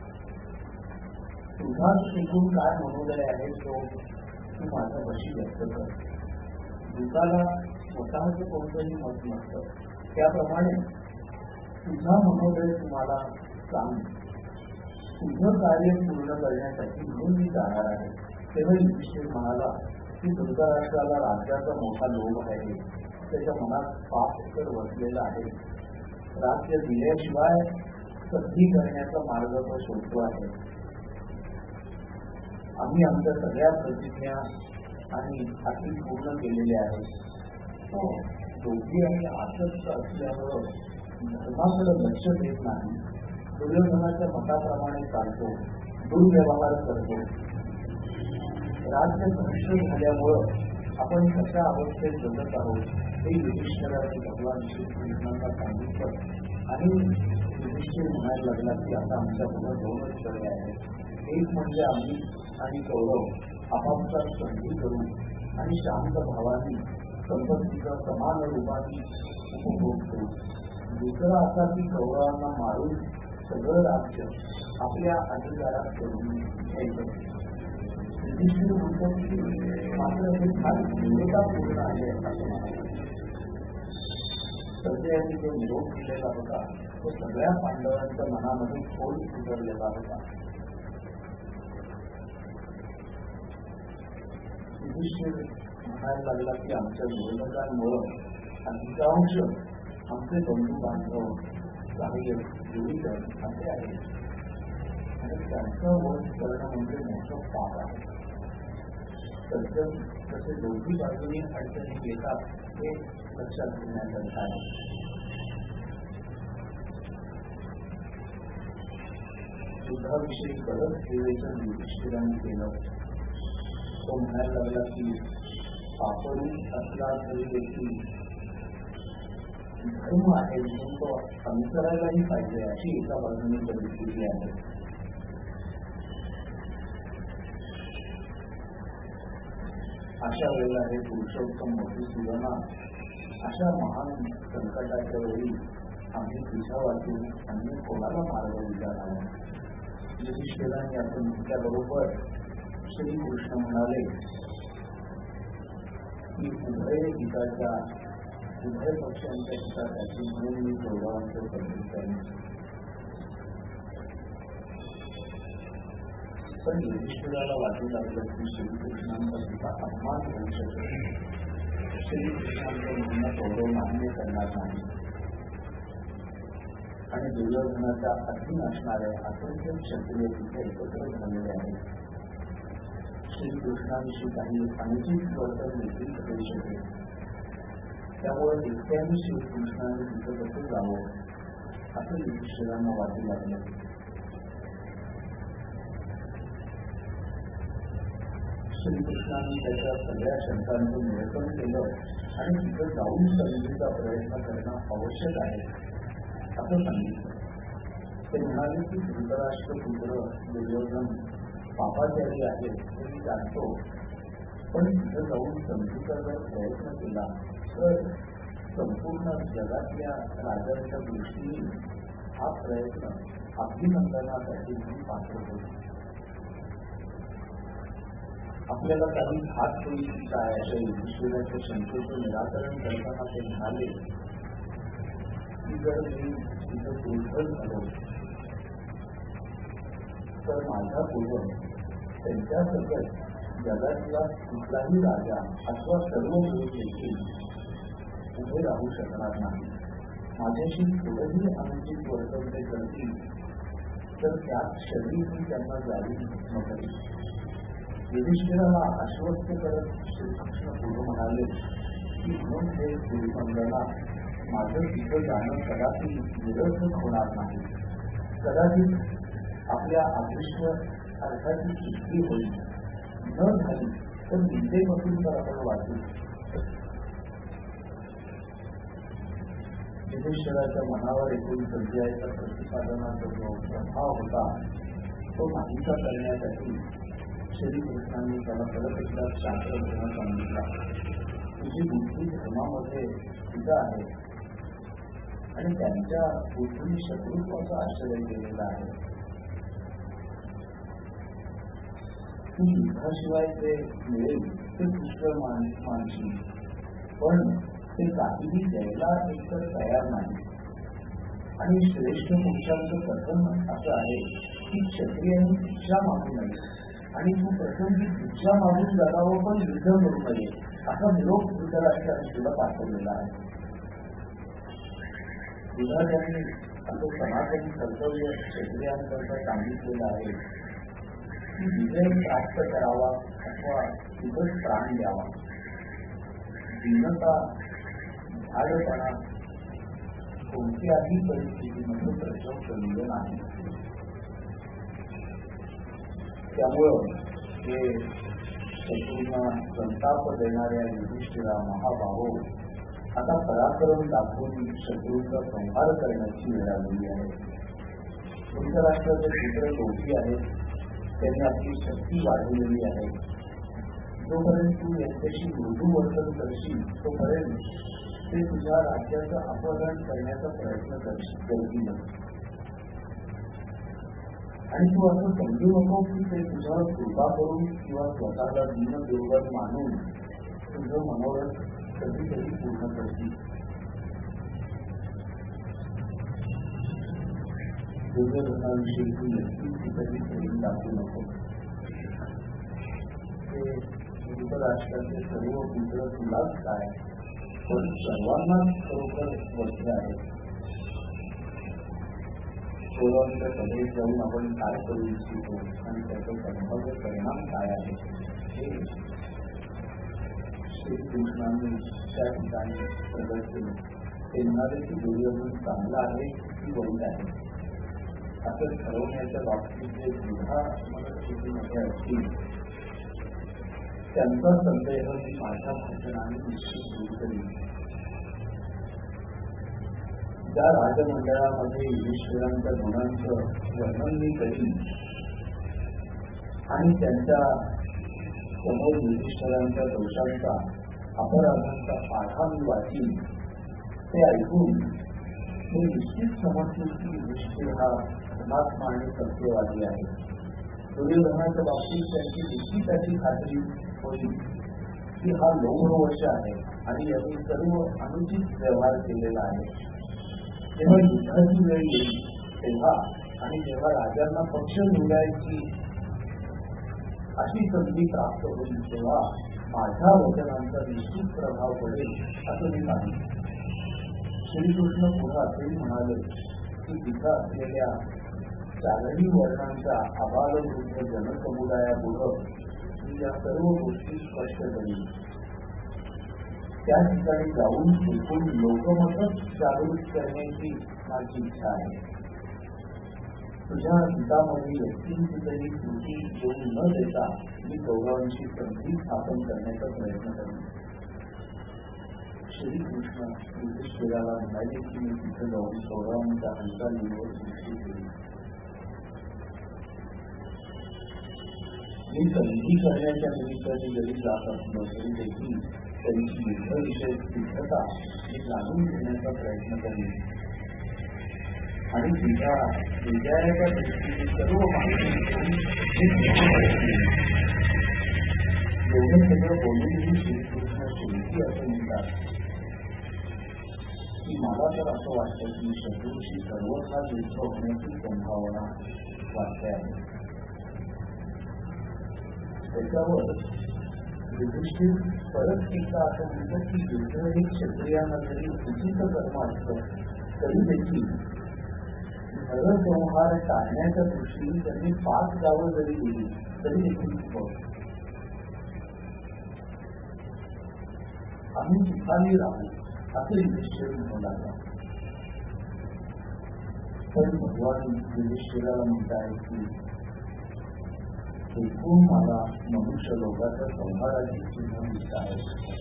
तुझाच एकूण काय मनोदय आहे तो तू माझ्या वशी व्यक्त कर. दुसऱ्याला स्वतःच कोणतंही मत नसतं. त्याप्रमाणे तुझा मनोदय तुम्हाला सांग. तुझं कार्य पूर्ण करण्यासाठी म्हणून मी जाणार आहे. तेव्हा युधिष्ठिर म्हणाला की धृतराष्ट्राला राज्याचा मोठा लोभ आहे. त्याच्या मनात पाप तर वसलेला आहे. राज्य दिल्याशिवाय संधी करण्याचा मार्ग तो शोधतो आहे. आम्ही आमच्या सगळ्या प्रतिज्ञा आणि अटी पूर्ण केलेल्या आहेत. दोघी आणि आसक्त असल्यामुळं धर्माकडे लक्ष देत नाही. दुर्योधनाच्या मताप्रमाणे चालतो, दुर्व्यवहार करतो. राज्य भ्रष्ट झाल्यामुळं आपण कशा अवस्थेत जगत आहोत हे युधिष्ठिराने भगवान श्रीकृष्णांना सांगितलं. आणि युधिष्ठिर म्हणायला लागला की आता आमच्या पुढे दोनच पर्याय आहेत. एक म्हणजे आम्ही आणि कौरव आपापसात संधी करू आणि शांत भावाने संपत्तीचा समान रूपाने उपभोग करू. दुसरा असा की कौरवांना मारून सगळं राज्य आपल्या अधिकारात करून घ्यायचं. युधिष्ठिर म्हणतो की मात्र हे फार पूर्णतापूर्ण आहे असं म्हणाले. संजयाने जो निरोप दिलेला होता तो सगळ्या पांडवांच्या मनामध्ये खोल उतरलेला होता. युधिष्ठिर म्हणायला लागला की आमच्या विरोधकांमुळं अधिकांश आमचे बंधू बांधव सहाय्य जोडीत असे आहे आणि त्यांचा वध करणं म्हणजे मोठं पाप आहे. सज्जन तसे दोन्ही बाजूनी अडचणी येतात हे लक्षात घेण्यात आहे. युद्धाविषयी बरंच विवेचन युधिष्ठिराने केलं. तो म्हणायला लागला की पापरू असला तरी देखील धर्म आहे म्हणून तो अनुसरायलाही पाहिजे अशी एका बाजूने परिस्थिती आहे. अशा वेळेला हे पुरुषोत्तम मधुसूदना अशा महान संकटाच्या वेळी आम्ही दिशा वाचून अन्य कोणाला मार्ग विचारावा. युधिष्ठिराने आपण म्हटल्याबरोबर श्रीकृष्ण म्हणाले की उभय हिताच्या उभय पक्षांच्या हितासाठी म्हणून मी गौरवांचं पद्धत करणे. पण युधिष्ठिराला वाटू लागलं की श्रीकृष्णांचा तिचा अपमान होऊ शकेल. श्रीकृष्णांचं म्हणणं गौरव मान्य करणार नाही आणि दुर्योधनाच्या अधीन असणारे असंख्य क्षत्रिय तिथे एकत्र झालेले आहेत. श्रीकृष्णांशी काही अनुचित वर्तन देखील करू शकेल. त्यामुळे एकट्याने श्रीकृष्णाने तिथं कसं जावं असं युधिष्ठिरांना वाटू लागलं. श्रीकृष्णाने त्याच्या सगळ्या शंकांचं निरसन केलं आणि तिथं जाऊन संधीचा प्रयत्न करणं आवश्यक आहे असं सांगितलं. ते म्हणाले की धृतराष्ट्र पुत्र दुर्योधन पापाचारी आहे हे मी जाणतो, पण तिथं जाऊन संधीचा जर प्रयत्न केला तर संपूर्ण जगातल्या राजांच्या दृष्टीने हा प्रयत्न अभिनंदनासाठी मी पात्र होतो. आपल्याला काही हात होईल काय अशा युधिष्ठिराच्या शंकेचं निराकरण करताना ते म्हणाले की जर मी तिथं दुर्बल झालो तर माझा पूर्व त्यांच्या सकट जगातला कुठलाही राजा अथवा सर्व लोक देखील उभे राहू शकणार नाही. माझ्याशी थोडंही अनुचित वर्तन ते करतील तर त्यात शरीरही त्यांना जारी नकरेल. युधिष्ठिराला आश्वस्त करत श्रीकृष्ण पुढे म्हणाले की म्हणून हे गुरुमंडळा माझं तिथं जाणं कदाचित निरर्थक होणार नाही. कदाचित आपल्या अदृष्ट अर्थाची सिद्धी होईल. न झाली तर विद्येपासून तर आपण वाचू. युधिष्ठिराच्या मनावर एकूण संजयाच्या प्रतिपादनाचा जो प्रभाव होता तो नाहीसा करण्यासाठी श्रीकृष्णांनी त्याला परत एकदा शास्त्र घेणं सांगितला. तुझी बुद्धी धर्मामध्ये स्थित आहे आणि त्यांच्या बुद्धी शत्रुत्वाचा आश्रय केलेला आहे. तू युद्धाशिवाय ते मिळेल ते पुष्कळ मानशी, पण ते काहीही द्यायला एकतर तयार नाही. आणि श्रेष्ठ पुरुषांचं कथन असं आहे की क्षत्रियांनी शिक्षा मागू नये आणि तू प्रसंगी शिक्षा मागून जगावं पण युद्ध करू नये असा निरोप धृतराष्ट्राने तुला पाठवलेला आहे. युधात्यांनी असं सनातन कर्तव्य क्षत्रियांकरता सांगितलेलं आहे की विजय प्राप्त करावा अथवा तिथंच प्राण द्यावा. दीनता झाडपणा कोणत्याही परिस्थितीमध्ये प्रशंसनीय नाही. त्यामुळं हे शत्रूंना संताप देणाऱ्या युधिष्ठिरा महाबाहो आता पराक्रम दाखवून शत्रूंचा संहार करण्याची वेळ आलेली आहे. धृतराष्ट्राचे पुत्र दोषी आहेत, त्यांनी आपली शक्ती वाढवलेली आहे. जोपर्यंत तू यांच्याशी मृदू वर्तन करशील तोपर्यंत ते तुझ्या राज्याचं अपहरण करण्याचा प्रयत्न करतील. आणि तू असं समजू नको की ते तुझ्यावर कृपा करून किंवा स्वतःला दीन दुर्बल मानून तुझं मनोरथ कधी कधी पूर्ण करतील. दुर्योधनाविषयी व्यक्ती कधी प्रेम दाखवू नको. ते धृतराष्ट्राचे सर्व पुत्र तुलाच काय, पण सर्वांनाच खरोखर वरचे आहेत. कौरवांच्या सभेत जाऊन आपण काय करू इच्छितो आणि त्याचा संभाव्य परिणाम काय आहे हे श्रीकृष्णांनी त्या ठिकाणी प्रगट केले. ते म्हणाले की दुर्योधन चांगला आहे की वाईट आहे असं ठरवण्याच्या बाबतीत जे सुद्धा मनस्थितीमध्ये असतील त्यांचा संदेह मी माझ्या भाषणाने निश्चित दूर करीन. ज्या राजमंडळामध्ये युधिष्ठिरांच्या गुणांचं वर्णन मी करीन आणि त्यांच्या समोर युधिष्ठिरांच्या दोषांचा अपराधांचा पाढा मी वाचीन, ते ऐकून मी निश्चित समजतो की युधिष्ठिर हा धर्मात्मा आणि सत्यवादी आहे. दुर्योधनाच्या बाबतीत त्यांची निश्चित अशी खात्री होईल की हा लोभवश आहे आणि यांनी सर्व अनुचित व्यवहार केलेला आहे. जेव्हा युद्धाची वेळ येईल तेव्हा आणि जेव्हा राजांना पक्ष निवडायची अशी संधी प्राप्त होईल तेव्हा माझ्या वचनांचा निश्चित प्रभाव पडेल असं मी सांगितलं. श्रीकृष्ण पुढे असेही म्हणाले की तिथं असलेल्या चारही वर्णांच्या आबालवृद्ध जनसमुदायापुढं मी या सर्व गोष्टी स्पष्ट करीन. त्या ठिकाणी जाऊन एकूण लोकमतच जागृत करण्याची माझी इच्छा आहे. तुझ्या हितामध्ये व्यक्तींची तरी कृती येऊ न देता मी कौरवांची संधी स्थापन करण्याचा प्रयत्न करेन. श्रीकृष्ण युधिष्ठिराला म्हणाले की मी तिथे जाऊन कौरवांच्या हालचालीवर दृष्टी केली. मी संधी करण्याच्या निमित्ताने जरी जात असलो तरी देखील त्यांची युद्धविषयक सिद्धता मी जाणून घेण्याचा प्रयत्न करेन आणि तिच्या विजयाच्या दृष्टीने सर्व माहिती एवढं सगळं बोलूनही श्रीकृष्ण शेवटी असं म्हणतात की मला तर असं वाटतं की शत्रूशी सर्वथा युद्ध होण्याची संभावना वाटते आहे. त्याच्यावर युधिष्ठिर परत एकदा असं म्हणतात की युद्ध हे क्षत्रियांना जरी उचित कर्म असतं तरी देखील नरसंहार टाळण्याच्या दृष्टीने त्यांनी पाच गावं जरी दिली तरी देखील चुकवलं. आम्ही सुखाने राहू असं युधिष्ठिर म्हणू लागला. पण भगवान युधिष्ठिराला म्हणताय की एकूण मला मनुष्य लोकांच्या संहाराची चिन्ह दिसत आहे.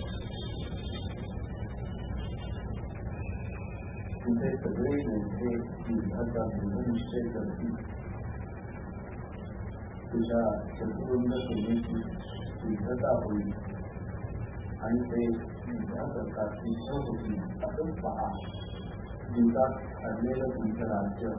तिथे सगळे मोठे युद्धाचा दृढनिश्चय करतील. तुझ्या चतुरंग सेनेची सिद्धता होईल आणि ते युद्धाकरता सिद्ध होतील असंच पहा. युद्धात ठरलेलं तुमचं राज्य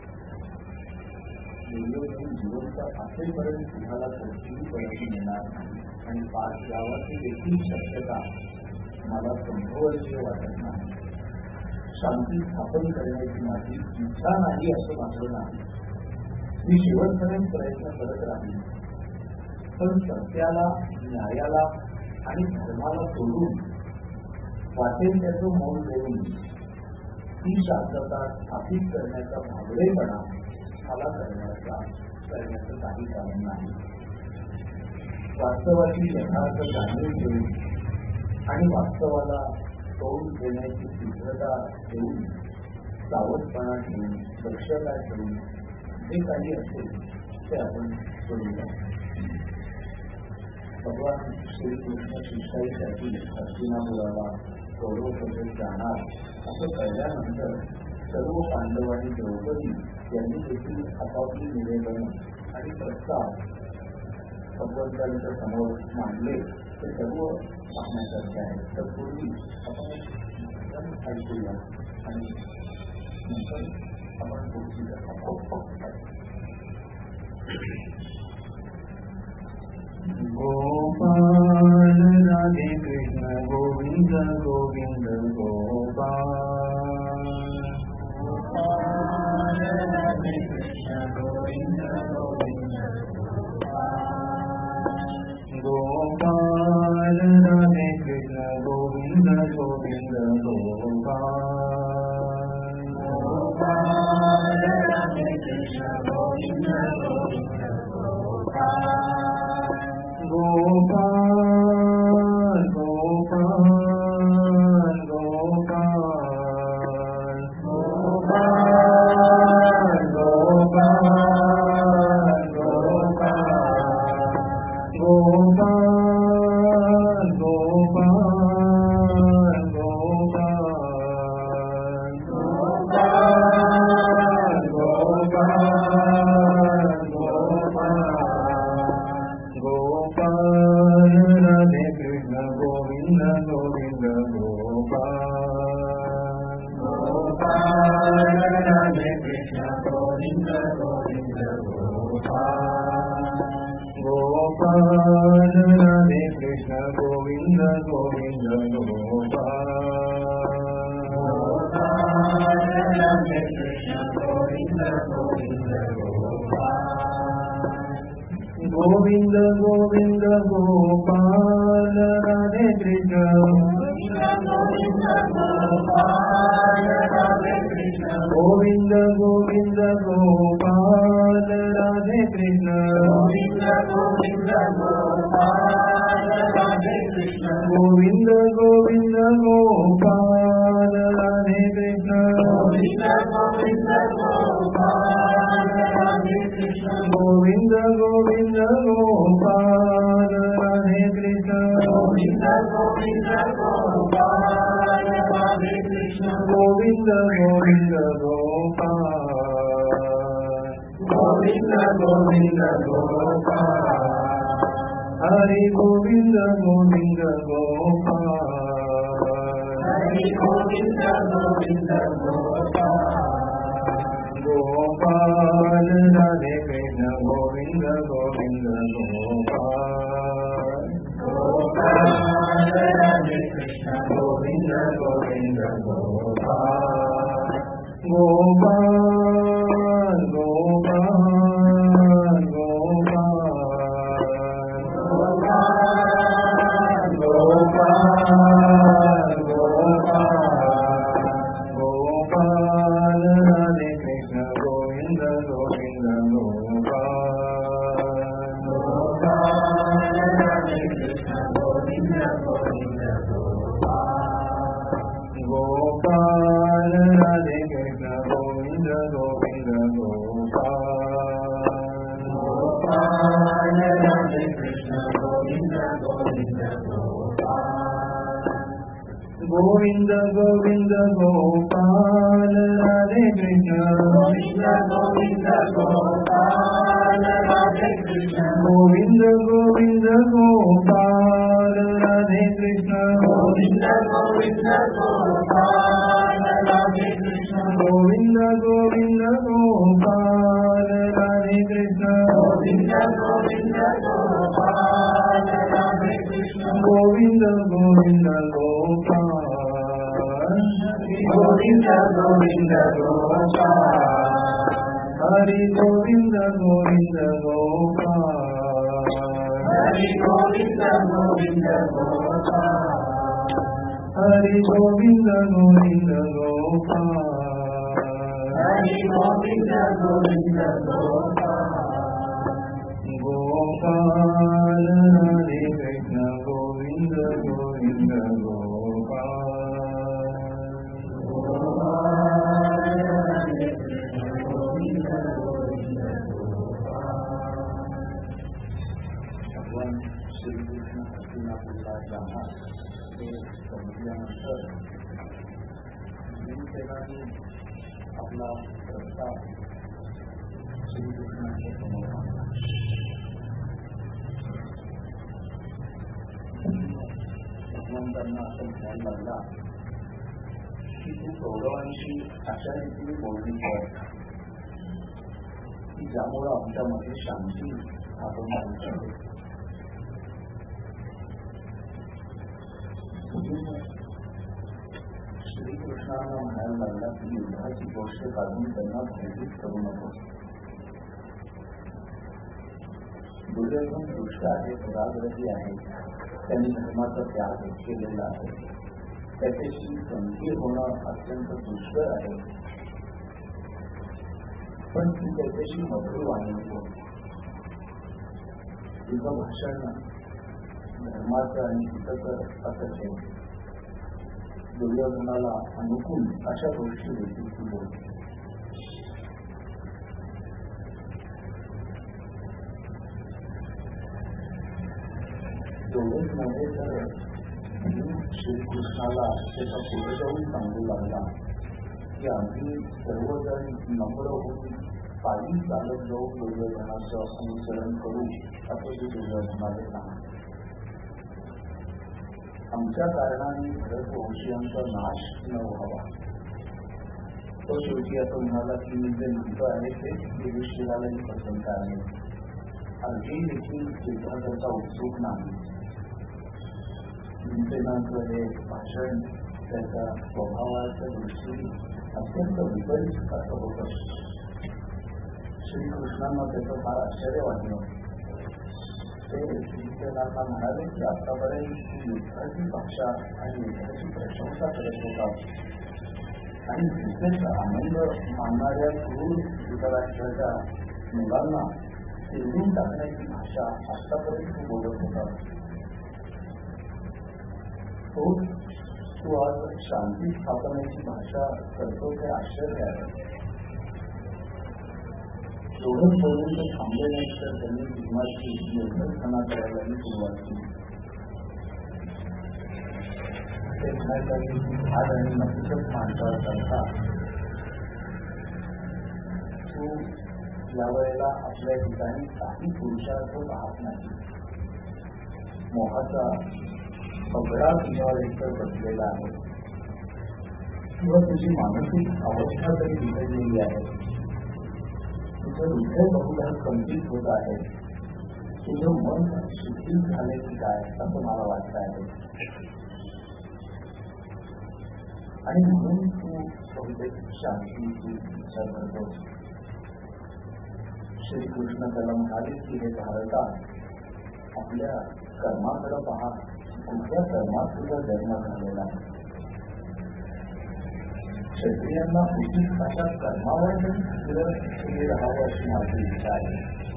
दुर्योधन जिवंत असेपर्यंत तुम्हाला कोणतीही परिस्थिती मिळणार नाही आणि पाच गावाची देखील शक्यता मला संभवनीय वाटत नाही. शांती स्थापन करण्याची माझी इच्छा नाही असं मात्र नाही. मी शेवटपर्यंत प्रयत्न करत राहीन, पण सत्याला, न्यायाला आणि धर्माला सोडून वाटेल त्याचं मौन देऊन ती शांतता स्थापित करण्याचा भागडेपणा मला करण्याचा करण्याचं काही कारण नाही. वास्तवाची यथार्थ जाणून घेऊन आणि वास्तवाला तोंड देण्याची सिद्धता ठेवून सावधपणा ठेवून दक्षता ठेवून जे काही असेल ते आपण करूया. भगवान श्रीकृष्ण शिष्याईसाठी हस्तिनापुराला कौरव सभेत जाणार असं कळल्यानंतर सर्व पांडव आणि द्रौपदी यांनी देखील आपापली निवेदन आणि प्रस्ताव भगवंतांच्या समोर मांडले. ते सर्व पाहण्यासारखे आहेत. तत्पूर्वी आपण ऐकूया आणि नंतर आपण पुढची गोपाल राधे कृष्ण गोविंद गोविंद गोपाल. गोविंद गोविंद गोपाल राधे कृष्ण गोविंद गोविंद गोपाल राधे कृष्ण गोविंद गोविंद गोपाल राधे कृष्ण गोविंद गोविंद गोपाल राधे कृष्ण गोविंद गोविंद गोपाल गोविंद गोविंद गोपाल हरि गोविंद गोविंद गोपाल हरि गोविंद गोविंद गोपाल गोपाल राधे कृष्ण गोविंद गोविंद गोपाल गोपाल राधे कृष्ण गोविंद गोविंद गोपाल गोपाल गोपाल गोपाल गोपाल गोपाल राधे कृष्ण गोविंद गोविंद गोपाल गोपाल राधे कृष्ण गोविंद गोविंद गोपाल राधे कृष्ण गोविंद गोविंद गोपाल गोपाल राधे कृष्ण गोविंद गोविंद गोविंद गोविंद गोपाल राधे कृष्ण गोविंद गोविंद गोपाल राधे कृष्ण गोविंद गोविंद गोपाल राधे कृष्ण गोविंद गोविंद गोपाल राधे कृष्ण गोविंद गोविंद गोपाल राधे कृष्ण गोविंद गोविंद गोपाल राधे कृष्ण गोविंद गोविंद गोपाल गोविंद गोविंद गोपाल हरि गोविंद गोविंद गोपाल हरि गोविंद गोविंद गोपाल हरि गोविंद गोविंद गोपाल हरि गोविंद गोविंद गोपाल गोपाल हरे कृष्ण गोविंद गोविंद भगवान श्रीकृष्ण हस्तिनापूरला जाणार हे समजल्यानंतर भीमसेनाने आपला प्रस्ताव श्रीकृष्णाच्या समोर आणला. भगवंतांना असं ध्यान लागला की तू कौरवांशी अशा रीतीने बोलणी कर की ज्यामुळे आमच्यामध्ये शांती स्थापन होऊ शकते. श्रीकृष्णांना म्हणायला लागला की युद्धाची गोष्ट काढून त्यांना भयभीत करू नको. दुर्योधन दुष्ट आहे, पराग्रही आहे, त्यांनी धर्माचा त्याग केलेला आहे, त्याच्याशी संधी होणं अत्यंत दुष्कर आहे. पण तू त्याच्याशी मधुर वाणी नको. तुझं भाषण धर्माचं आणि हितकर असं ठेव. दुर्योधनाला अनुकूल अशा गोष्टी देखील तू बोल. तेवढेच नव्हे तर श्रीकृष्णाला त्याचा पुढे जाऊन सांगू लागला की आम्ही सर्वजण नम्र होऊन पायी चालत जाऊन दुर्योधनाचं अनुसरण करू असं ते दुर्योधनाने सांगा. आमच्या कारणाने भरतवंशीयांचा नाश न व्हावा. तो शेवटी असं म्हणाला की मी जे म्हणतो आहे ते युधिष्ठिरालाही पसंत आहे. अर्जुन देखील युद्धाकरता उत्सुक नाही. भीमसेनाचं हे भाषण त्याच्या स्वभावाच्या दृष्टीने अत्यंत विपरीत असं होतं. श्रीकृष्णांना त्याचं फार आश्चर्य वाटलं. ते श्रीकृष्णांना म्हणाले की आतापर्यंत युद्धाची भाषा आणि युद्धाची प्रशंसा करत होता आणि विशेष आनंद मानणाऱ्या क्रूर धृतराष्ट्राच्या मुलांना तेवढून टाकण्याची भाषा आतापर्यंत बोलत होता. तो तू आज शांती स्थापनेची भाषा करतो ते आश्चर्य आहे. एवढंच बोलून ते थांबले नाही तर त्यांनी भीमाची निर्भरपणा करायलाही सुरुवात केली. ते म्हणायसाठी की झाड आणि नक्कीच माणसासारखा तू यावेळेला आपल्या ठिकाणी काही पुरुषार्थ पाहत नाही. मोहाचा पगडा तुझ्यावर एकतर बसलेला आहे किंवा तुझी मानसिक अवस्था तरी बिघडलेली आहे. तुझं हृदय बहुधा कंपित होत आहे. तुझं मन शिथिल झाले की काय असं मला वाटत आहे आणि म्हणून तू बहुतेक शांतीची इच्छा करतोस. श्रीकृष्ण त्याला म्हणाले की हे भारता आपल्या कर्माकडे पहा. कुठल्या कर्मात तुझा जन्म झालेला आहे. क्षत्रियांना उचित अशा कर्मावर हे राहावं अशी माझी इच्छा आहे.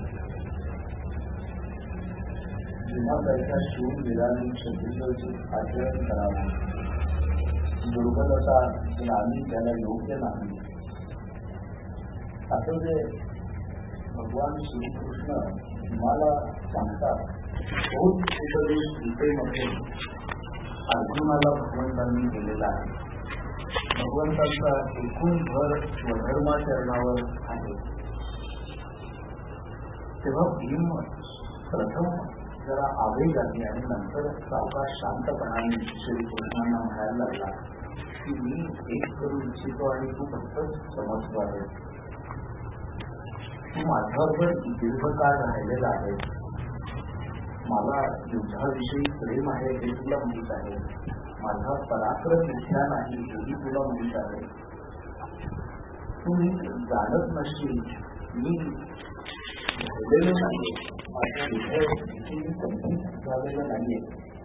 भीमासारख्या शूरवीरांनी क्षत्रियोचे आचरण करावे. दुर्बलता ज्ञानी त्याला योग्य नाही. असं जे भगवान श्रीकृष्ण भीमाला सांगतात तोच उपदेश गीतेमध्ये अर्जुनाला भगवंतांनी केलेला आहे. भगवंतांचा एकूण भर स्वधर्माचरणावर आहे. तेव्हा भीम प्रथम जरा आवेगाने आणि नंतर सावकाश शांतपणाने श्रीकृष्णांना म्हणायला लागला की मी एक करू इच्छितो आणि तू फक्त समजतो आहे. तू माझ्याबरोबर दीर्घकाळ राहिलेला आहे. मला युद्धाविषयी प्रेम आहे हे तुला माहीत आहे. माझा पराक्रम इच्छा नाही हेही तुला माहीत आहे. तू जाणत नसशील मी राहिलेलो नाहीये. माझ्या हृदय कंपित झालेलं नाहीये.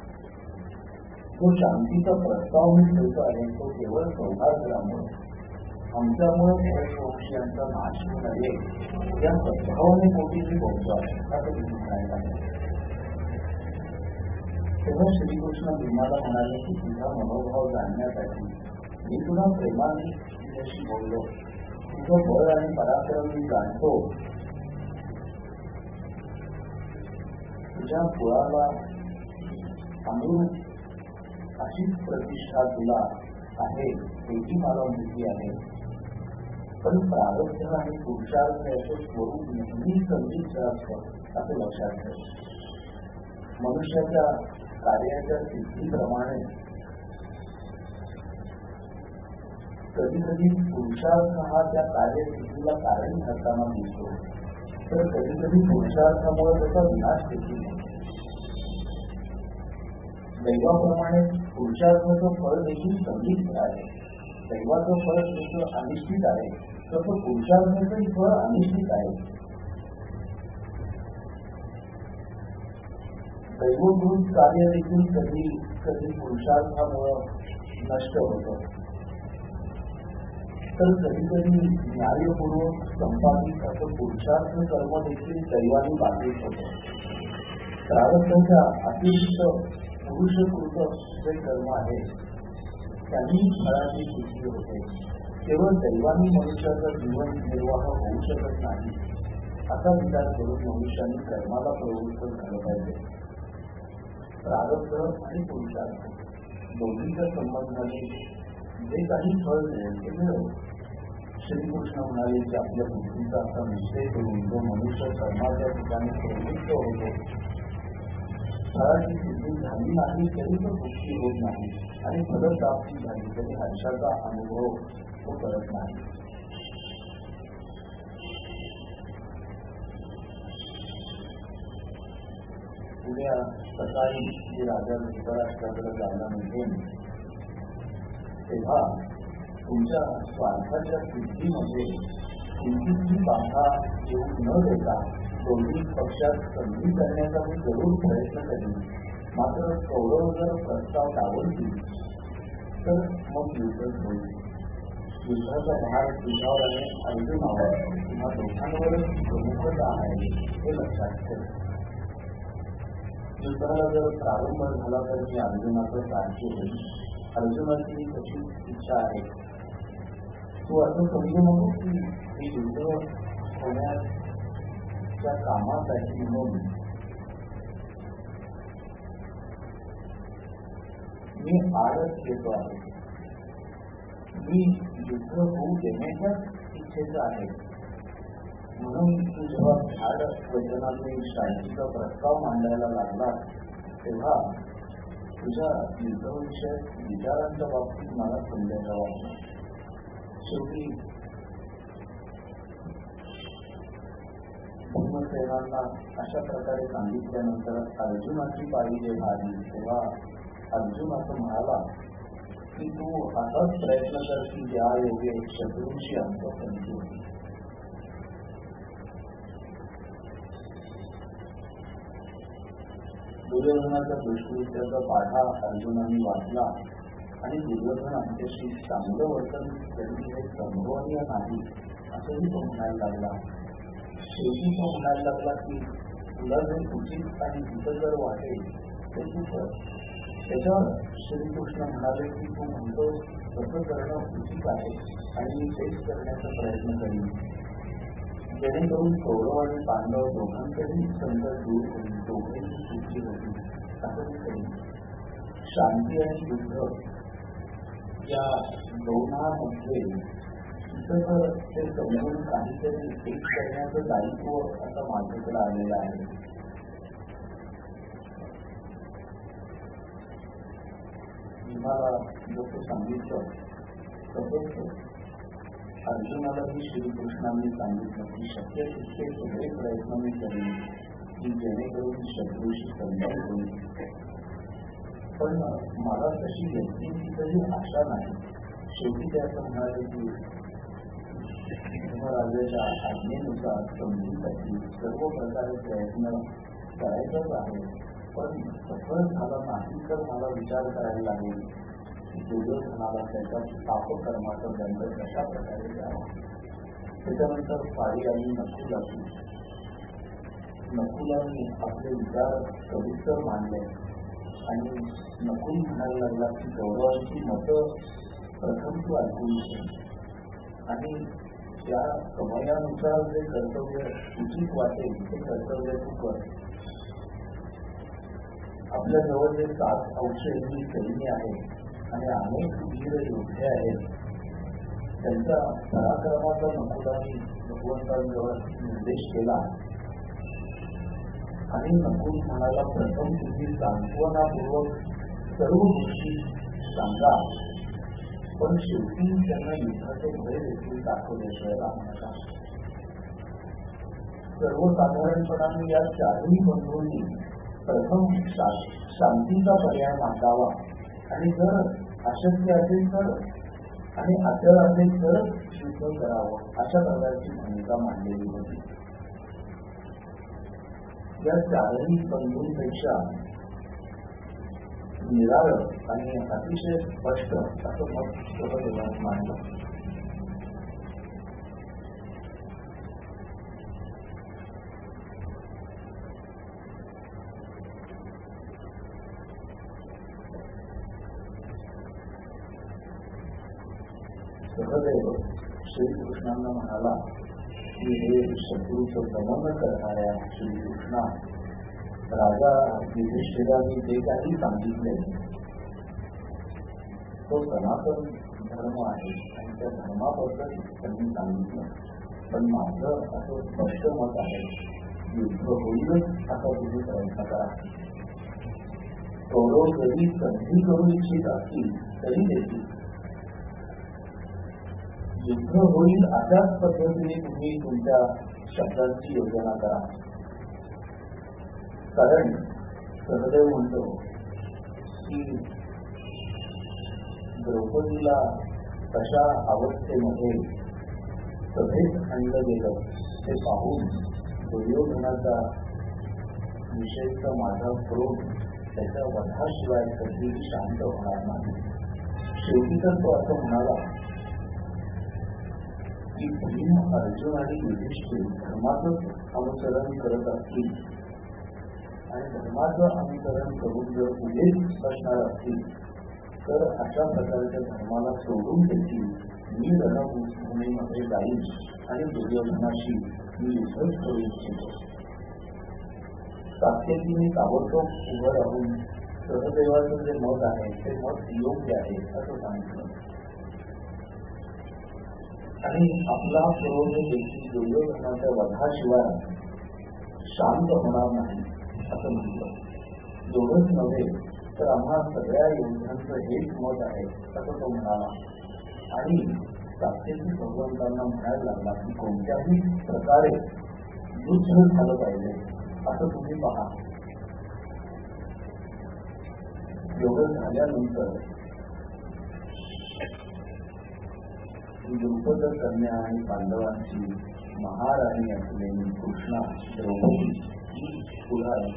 तो शांतीचा प्रस्ताव मी ठेवतो आहे तो केवळ सौभाग्यामुळे आमच्यामुळे वंशीयांचा नाश होऊ नये या सद्भावने पोटी मी बोलतो आहे असं तुम्ही म्हणायला आहे. तेव्हा श्रीकृष्ण भीमाला म्हणाले की तुझा मनोभाव जाणण्यासाठी मी तुला प्रेमाने तुझ्याशी बोललो. तुझं बळ आणि पराक्रम मी जाणतो. तुझ्या कुळाला अनुरूप अशीच प्रतिष्ठा तुला आहे हेही मला माहिती आहे. पण प्रारब्ध आणि पुरुषार्थ याचं स्वरूप नेहमी कमीच असतं असं लक्षात ठेव. मनुष्याच्या कार्याच्या सिद्धीप्रमाणे कधी कधी पुरुषार्थ हा त्या कार्यसिद्धीला कारण ठरताना दिसतो तर कधी कधी पुरुषार्थामुळे त्याचा विनाश देखील होतो. दैवाप्रमाणे पुरुषार्थाचं फळ देखील संगीत आहे. दैवाचं फळ जसं अनिश्चित आहे तसं पुरुषार्थाचंही फळ अनिश्चित आहे. दैवभूत कार्य देखील कधी कधी पुरुषार्थामुळं नष्ट होतं तर कधी कधी न्यायपूर्वक संपादित असं पुरुषार्थ कर्म देखील दैवाने बाधित होतं. प्रारब्धाच्या अतिरिक्त पुरुषकृत जे कर्म आहे त्यांनी फळाची सिद्धी होते. केवळ दैवानी मनुष्याचा जीवन निर्वाह होऊ शकत नाही असा विचार करून मनुष्याने कर्माला प्रवृत्त झालं पाहिजे. प्रारब्ध आणि पुरुषार्थ दोन्हीच्या संबंधाने जे काही फळ मिळेल ते मिळव. श्रीकृष्ण म्हणाले की आपल्या बुद्धीचा असा निश्चय करून जो मनुष्य कर्माच्या ठिकाणी प्रवृत्त होतो फळाची सिद्धी झाली नाही तरी तो दुःखी होत नाही आणि फलप्राप्ती झाली तरी हर्षाचा अनुभव तो करत नाही. उद्या सकाळी जे राजा धृतराष्ट्राकडे जायला मिळेल तेव्हा तुमच्या स्वार्थाच्या सिद्धीमध्ये किंचितही बाधा येऊ न देता दोन्ही पक्षात संधी करण्याचा मी जरूर प्रयत्न करेन. मात्र कौरव जर प्रस्ताव डावलतील तर मग युद्धच होईल. युद्धाचा भार तुझ्यावर आणि अर्जुनावर किंवा दोघांवरच प्रमुखच आहे हे लक्षात ठेव. युद्धाला जर प्रारंभ झाला तर मी अर्जुनाचं सारखे होईल. अर्जुनाची तशी इच्छा आहे. तू असं समजू नको की हे युद्ध होण्याच्या कामासाठी म्हणून मी आळस घेतो आहे. मी युद्ध होऊ देण्याच्याच इच्छेचा आहे. म्हणून तू जेव्हा झाड वचनाने शांतीचा प्रस्ताव मांडायला लागला तेव्हा तुझ्या युद्धविषयक विचारांच्या बाबतीत मला समजायला वाटलं. शेवटी भीमसेनांना अशा प्रकारे सांगितल्यानंतर अर्जुनाची पाळी जेव्हा आली तेव्हा अर्जुन असं म्हणाला की तू असाच प्रयत्न कर की ज्या योगे शत्रूंशी आमचा संधी होती. दुर्योधनाच्या दृष्टीचा पाढा अर्जुनाने वाचला आणि दुर्योधन आमच्याशी चांगलं वर्तन कधी हे संभवनीय नाही असंही तो म्हणायला लागला. शेवटी तो म्हणायला लागला की तुला जे उचित आणि हितकर वाटेल ते तू कर. त्याच्यावर श्रीकृष्ण म्हणाले की तू म्हणतो तसं करणं उचित आहे आणि मी तेच करण्याचा प्रयत्न करीन जेणेकरून कौरव आणि पांडव दोघांचेही संकट दूर होईल, दोघेही सुखी होतील असं मी करीन. शांती आणि युद्ध या दोघांमध्ये तर ते समजून काहीतरी एक करण्याचं दायित्व आता माझ्याकडे आलेलं आहे. मला जसं सांगितलं तसंच अर्जुनालाही श्रीकृष्णांनी सांगितलं की शक्य तितके सगळे प्रयत्न मी करेन की जेणेकरून शत्रूशी संवाद होईल. पण मला तशी व्यक्तीची तरी आशा नाही. शेवटी ते असं म्हणाले की धर्मराजाच्या आज्ञेनुसार संधीसाठी सर्व प्रकारे प्रयत्न करायचाच आहे. पण सफळ झाला नाही तर मला विचार करायला लागेल की दुर्योधनाला त्याच्या पापकर्माचा दंड कशा प्रकारे द्यावा. त्याच्यानंतर पाळी आणि नकुलाची नकुलाने आपले विचार सविस्तर मांडले आणि नकुल म्हणायला लागला की गौरवांची मतं प्रथम तू ऐकून घे आणि त्या समयानुसार जे कर्तव्य उचित वाटेल ते कर्तव्य तू कर. आपल्या जवळ जे सात औषधी सैन्य आहेत आणि अनेक वीर योद्धे आहेत त्यांचा पराक्रमाचा नकुलांनी भगवंतांजवळ निर्देश केला आणि नकुल म्हणाला प्रथम तुम्ही सांत्वनापूर्वक सर्व गोष्टी सांगा पण शेवटी त्यांना युद्धाचे भय देखील दाखवल्याशिवाय राहणार. सर्वसाधारणपणाने या चारही बंधूंनी प्रथम शांतीचा पर्याय मांडावा आणि जर अशक्य असेल तर आणि अचळ असेल तरच युद्ध करावं अशा प्रकारची भूमिका मांडलेली होती. या चारही बंधूंपेक्षा निराळं आणि अतिशय स्पष्ट असं मत सहदेवाने मांडलं. सहदेव श्रीकृष्णांना म्हणाला की हे शत्रूचं दमन करणाऱ्या श्रीकृष्णा राजा युधिष्ठिरांनी जे काही सांगितले तो सनातन धर्म आहे आणि त्या धर्माबद्दल त्यांनी सांगितलं. पण माझं असं स्पष्ट मत आहे युद्ध होईलच असा तुम्ही प्रयत्न करा. कौरव जरी संधी करू इच्छित असतील तरी देखील युद्ध होईल अशाच पद्धतीने तुम्ही तुमच्या शब्दांची योजना करा. कारण सहदेव म्हणतो की द्रौपदीला तशा अवस्थेमध्ये सभेत आणलं गेलं ते पाहून दुर्योधनाचा विषयीचा माझा क्रोध त्याच्या वधाशिवाय कधीही शांत होणार नाही. शेवटी तर तो असं म्हणाला की भीम, अर्जुन आणि युधिष्ठिर धर्माचंच अनुसरण करत असतील आणि धर्माचं अनुसरण करून जर उल्लेख बसणार असतील तर अशा प्रकारच्या धर्माला सोडून देखील मी रणभूमीमध्ये जाईन आणि दुर्योधनाशी मी युद्धच करू इच्छितो. सात्यकीने ताबडतोब उभं राहून सहदेवाचं जे मत आहे ते मत योग्य आहे असं सांगितलं आणि आपला क्रोध देखील दुर्योधनाच्या वधाशिवाय शांत होणार नाही असं म्हटलं. एवढंच नव्हे तर आम्हा सगळ्या योद्ध्यांचं हेच मत आहे असं तो म्हणाला आणि सात्यकी भगवंतांना म्हणायला लागला की कोणत्याही प्रकारे युद्ध झालं पाहिजे असं तुम्ही पहा. एवढं झाल्यानंतर द्रुपद कन्या आणि पांडवांची महाराणी असलेली कृष्णा द्रौपदी ही पुढे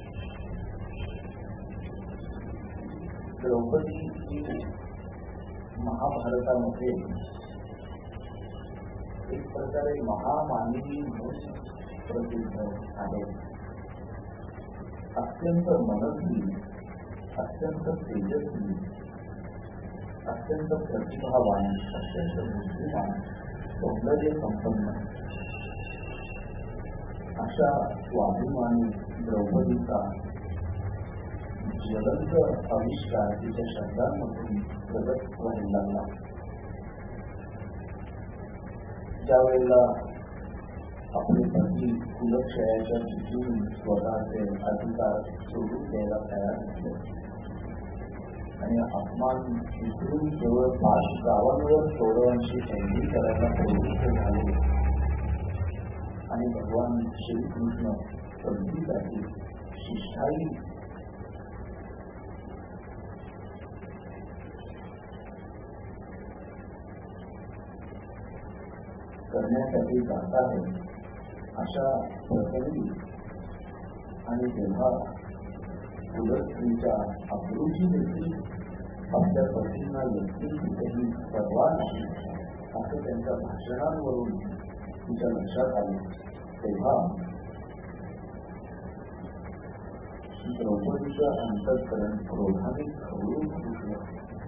द्रौपदी ही महाभारतामध्ये एक प्रकारे महामानवी म्हणून प्रसिद्ध आहे. अत्यंत मनस्वी, अत्यंत तेजस्वी, अत्यंत प्रतिभावान, अत्यंत बुद्धिमान, सौंदर्य संपन्न अशा स्वाभिमानी द्रौपदीचा ज्वलंत आविष्कार तिच्या शब्दांमधून प्रगट व्हायला लागला. ज्या वेळेला आपले पती कुलक्षयाच्या तिथून स्वतःचे अधिकार सोडून द्यायला तयार झाले आणि अपमान विसरून केवळ पाच गावांवर कौरवांशी संधी करायला प्रवृत्त झाले आणि भगवान श्रीकृष्ण संधीसाठी शिष्टाई करण्यासाठी जात आहे अशा प्रसंगी आणि जेव्हा कुलस्त्रीच्या अब्रूची देखील आपल्या पतींना व्यक्ती कुठेही परवा नाही असं त्यांच्या भाषणांवरून तिच्या लक्षात आले तेव्हा द्रौपदीचं अंतःकरण क्रोधाने खवळून फुटलं.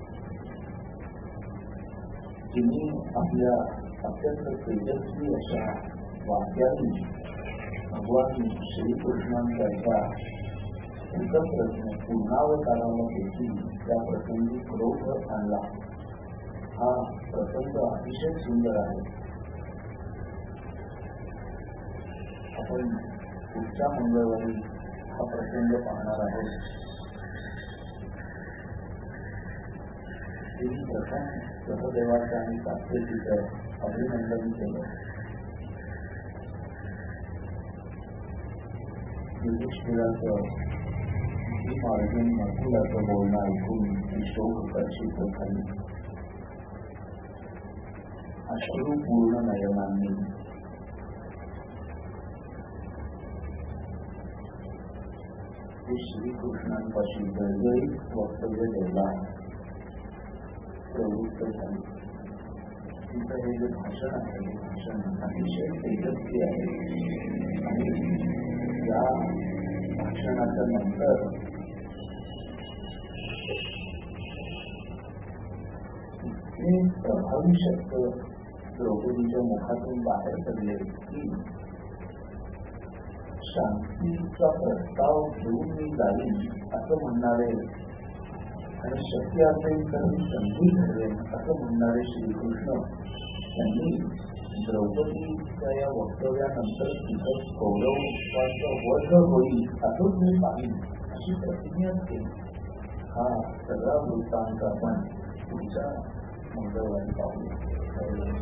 तिने आपल्या अत्यंत तेजस्वी अशा वाक्याने भगवान श्रीकृष्णांच्या एकत्र पूर्णावताराला देखील त्या प्रसंगी क्रोध आणला. हा प्रसंग अतिशय सुंदर आहे. आपण पुढच्या मंगळवारी हा प्रसंग पाहणार आहोत. तिने प्रथम सहदेवाचं आणि सात्यकीचं अभिनंदन केलं. युधिष्ठिराचं अर्जुन नकुलाचं बोलणं ऐकून ती शोककर्षित झाली. अश्रुपूर्ण नयनांनी ते श्रीकृष्णांपाशी जळजळीत वक्तव्य द्यायला प्रवृत्त झाली. तिचं हे जे भाषण आहे हे भाषण अतिशय तेजस्वी आहे आणि या भाषणाच्या नंतर इतके प्रभावी शब्द द्रौपदीच्या मुखातून बाहेर पडले की शांतीचा प्रस्ताव घेऊन मी जाईन असं म्हणणारे आणि शक्य असेल तर मी संधी घडवेन असं म्हणणारे श्रीकृष्ण यांनी द्रौपदीच्या या वक्तव्यानंतर तिथं कौरवाचा वध होईल असंच मी पाहिन अशी प्रतिज्ञा केली. हा सगळा वृत्तांत आपण पुढच्या मंगळवारी पाहूया.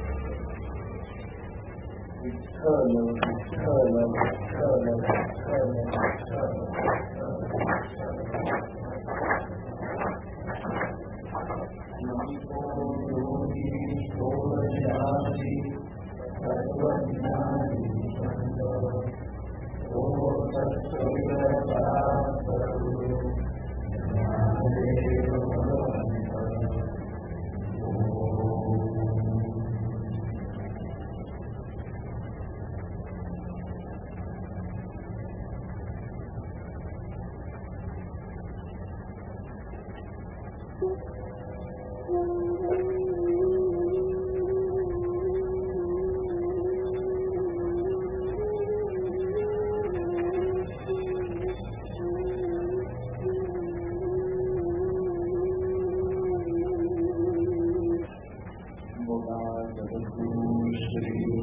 विठ्ठल विठ्ठल विठ्ठल विठ्ठल श्री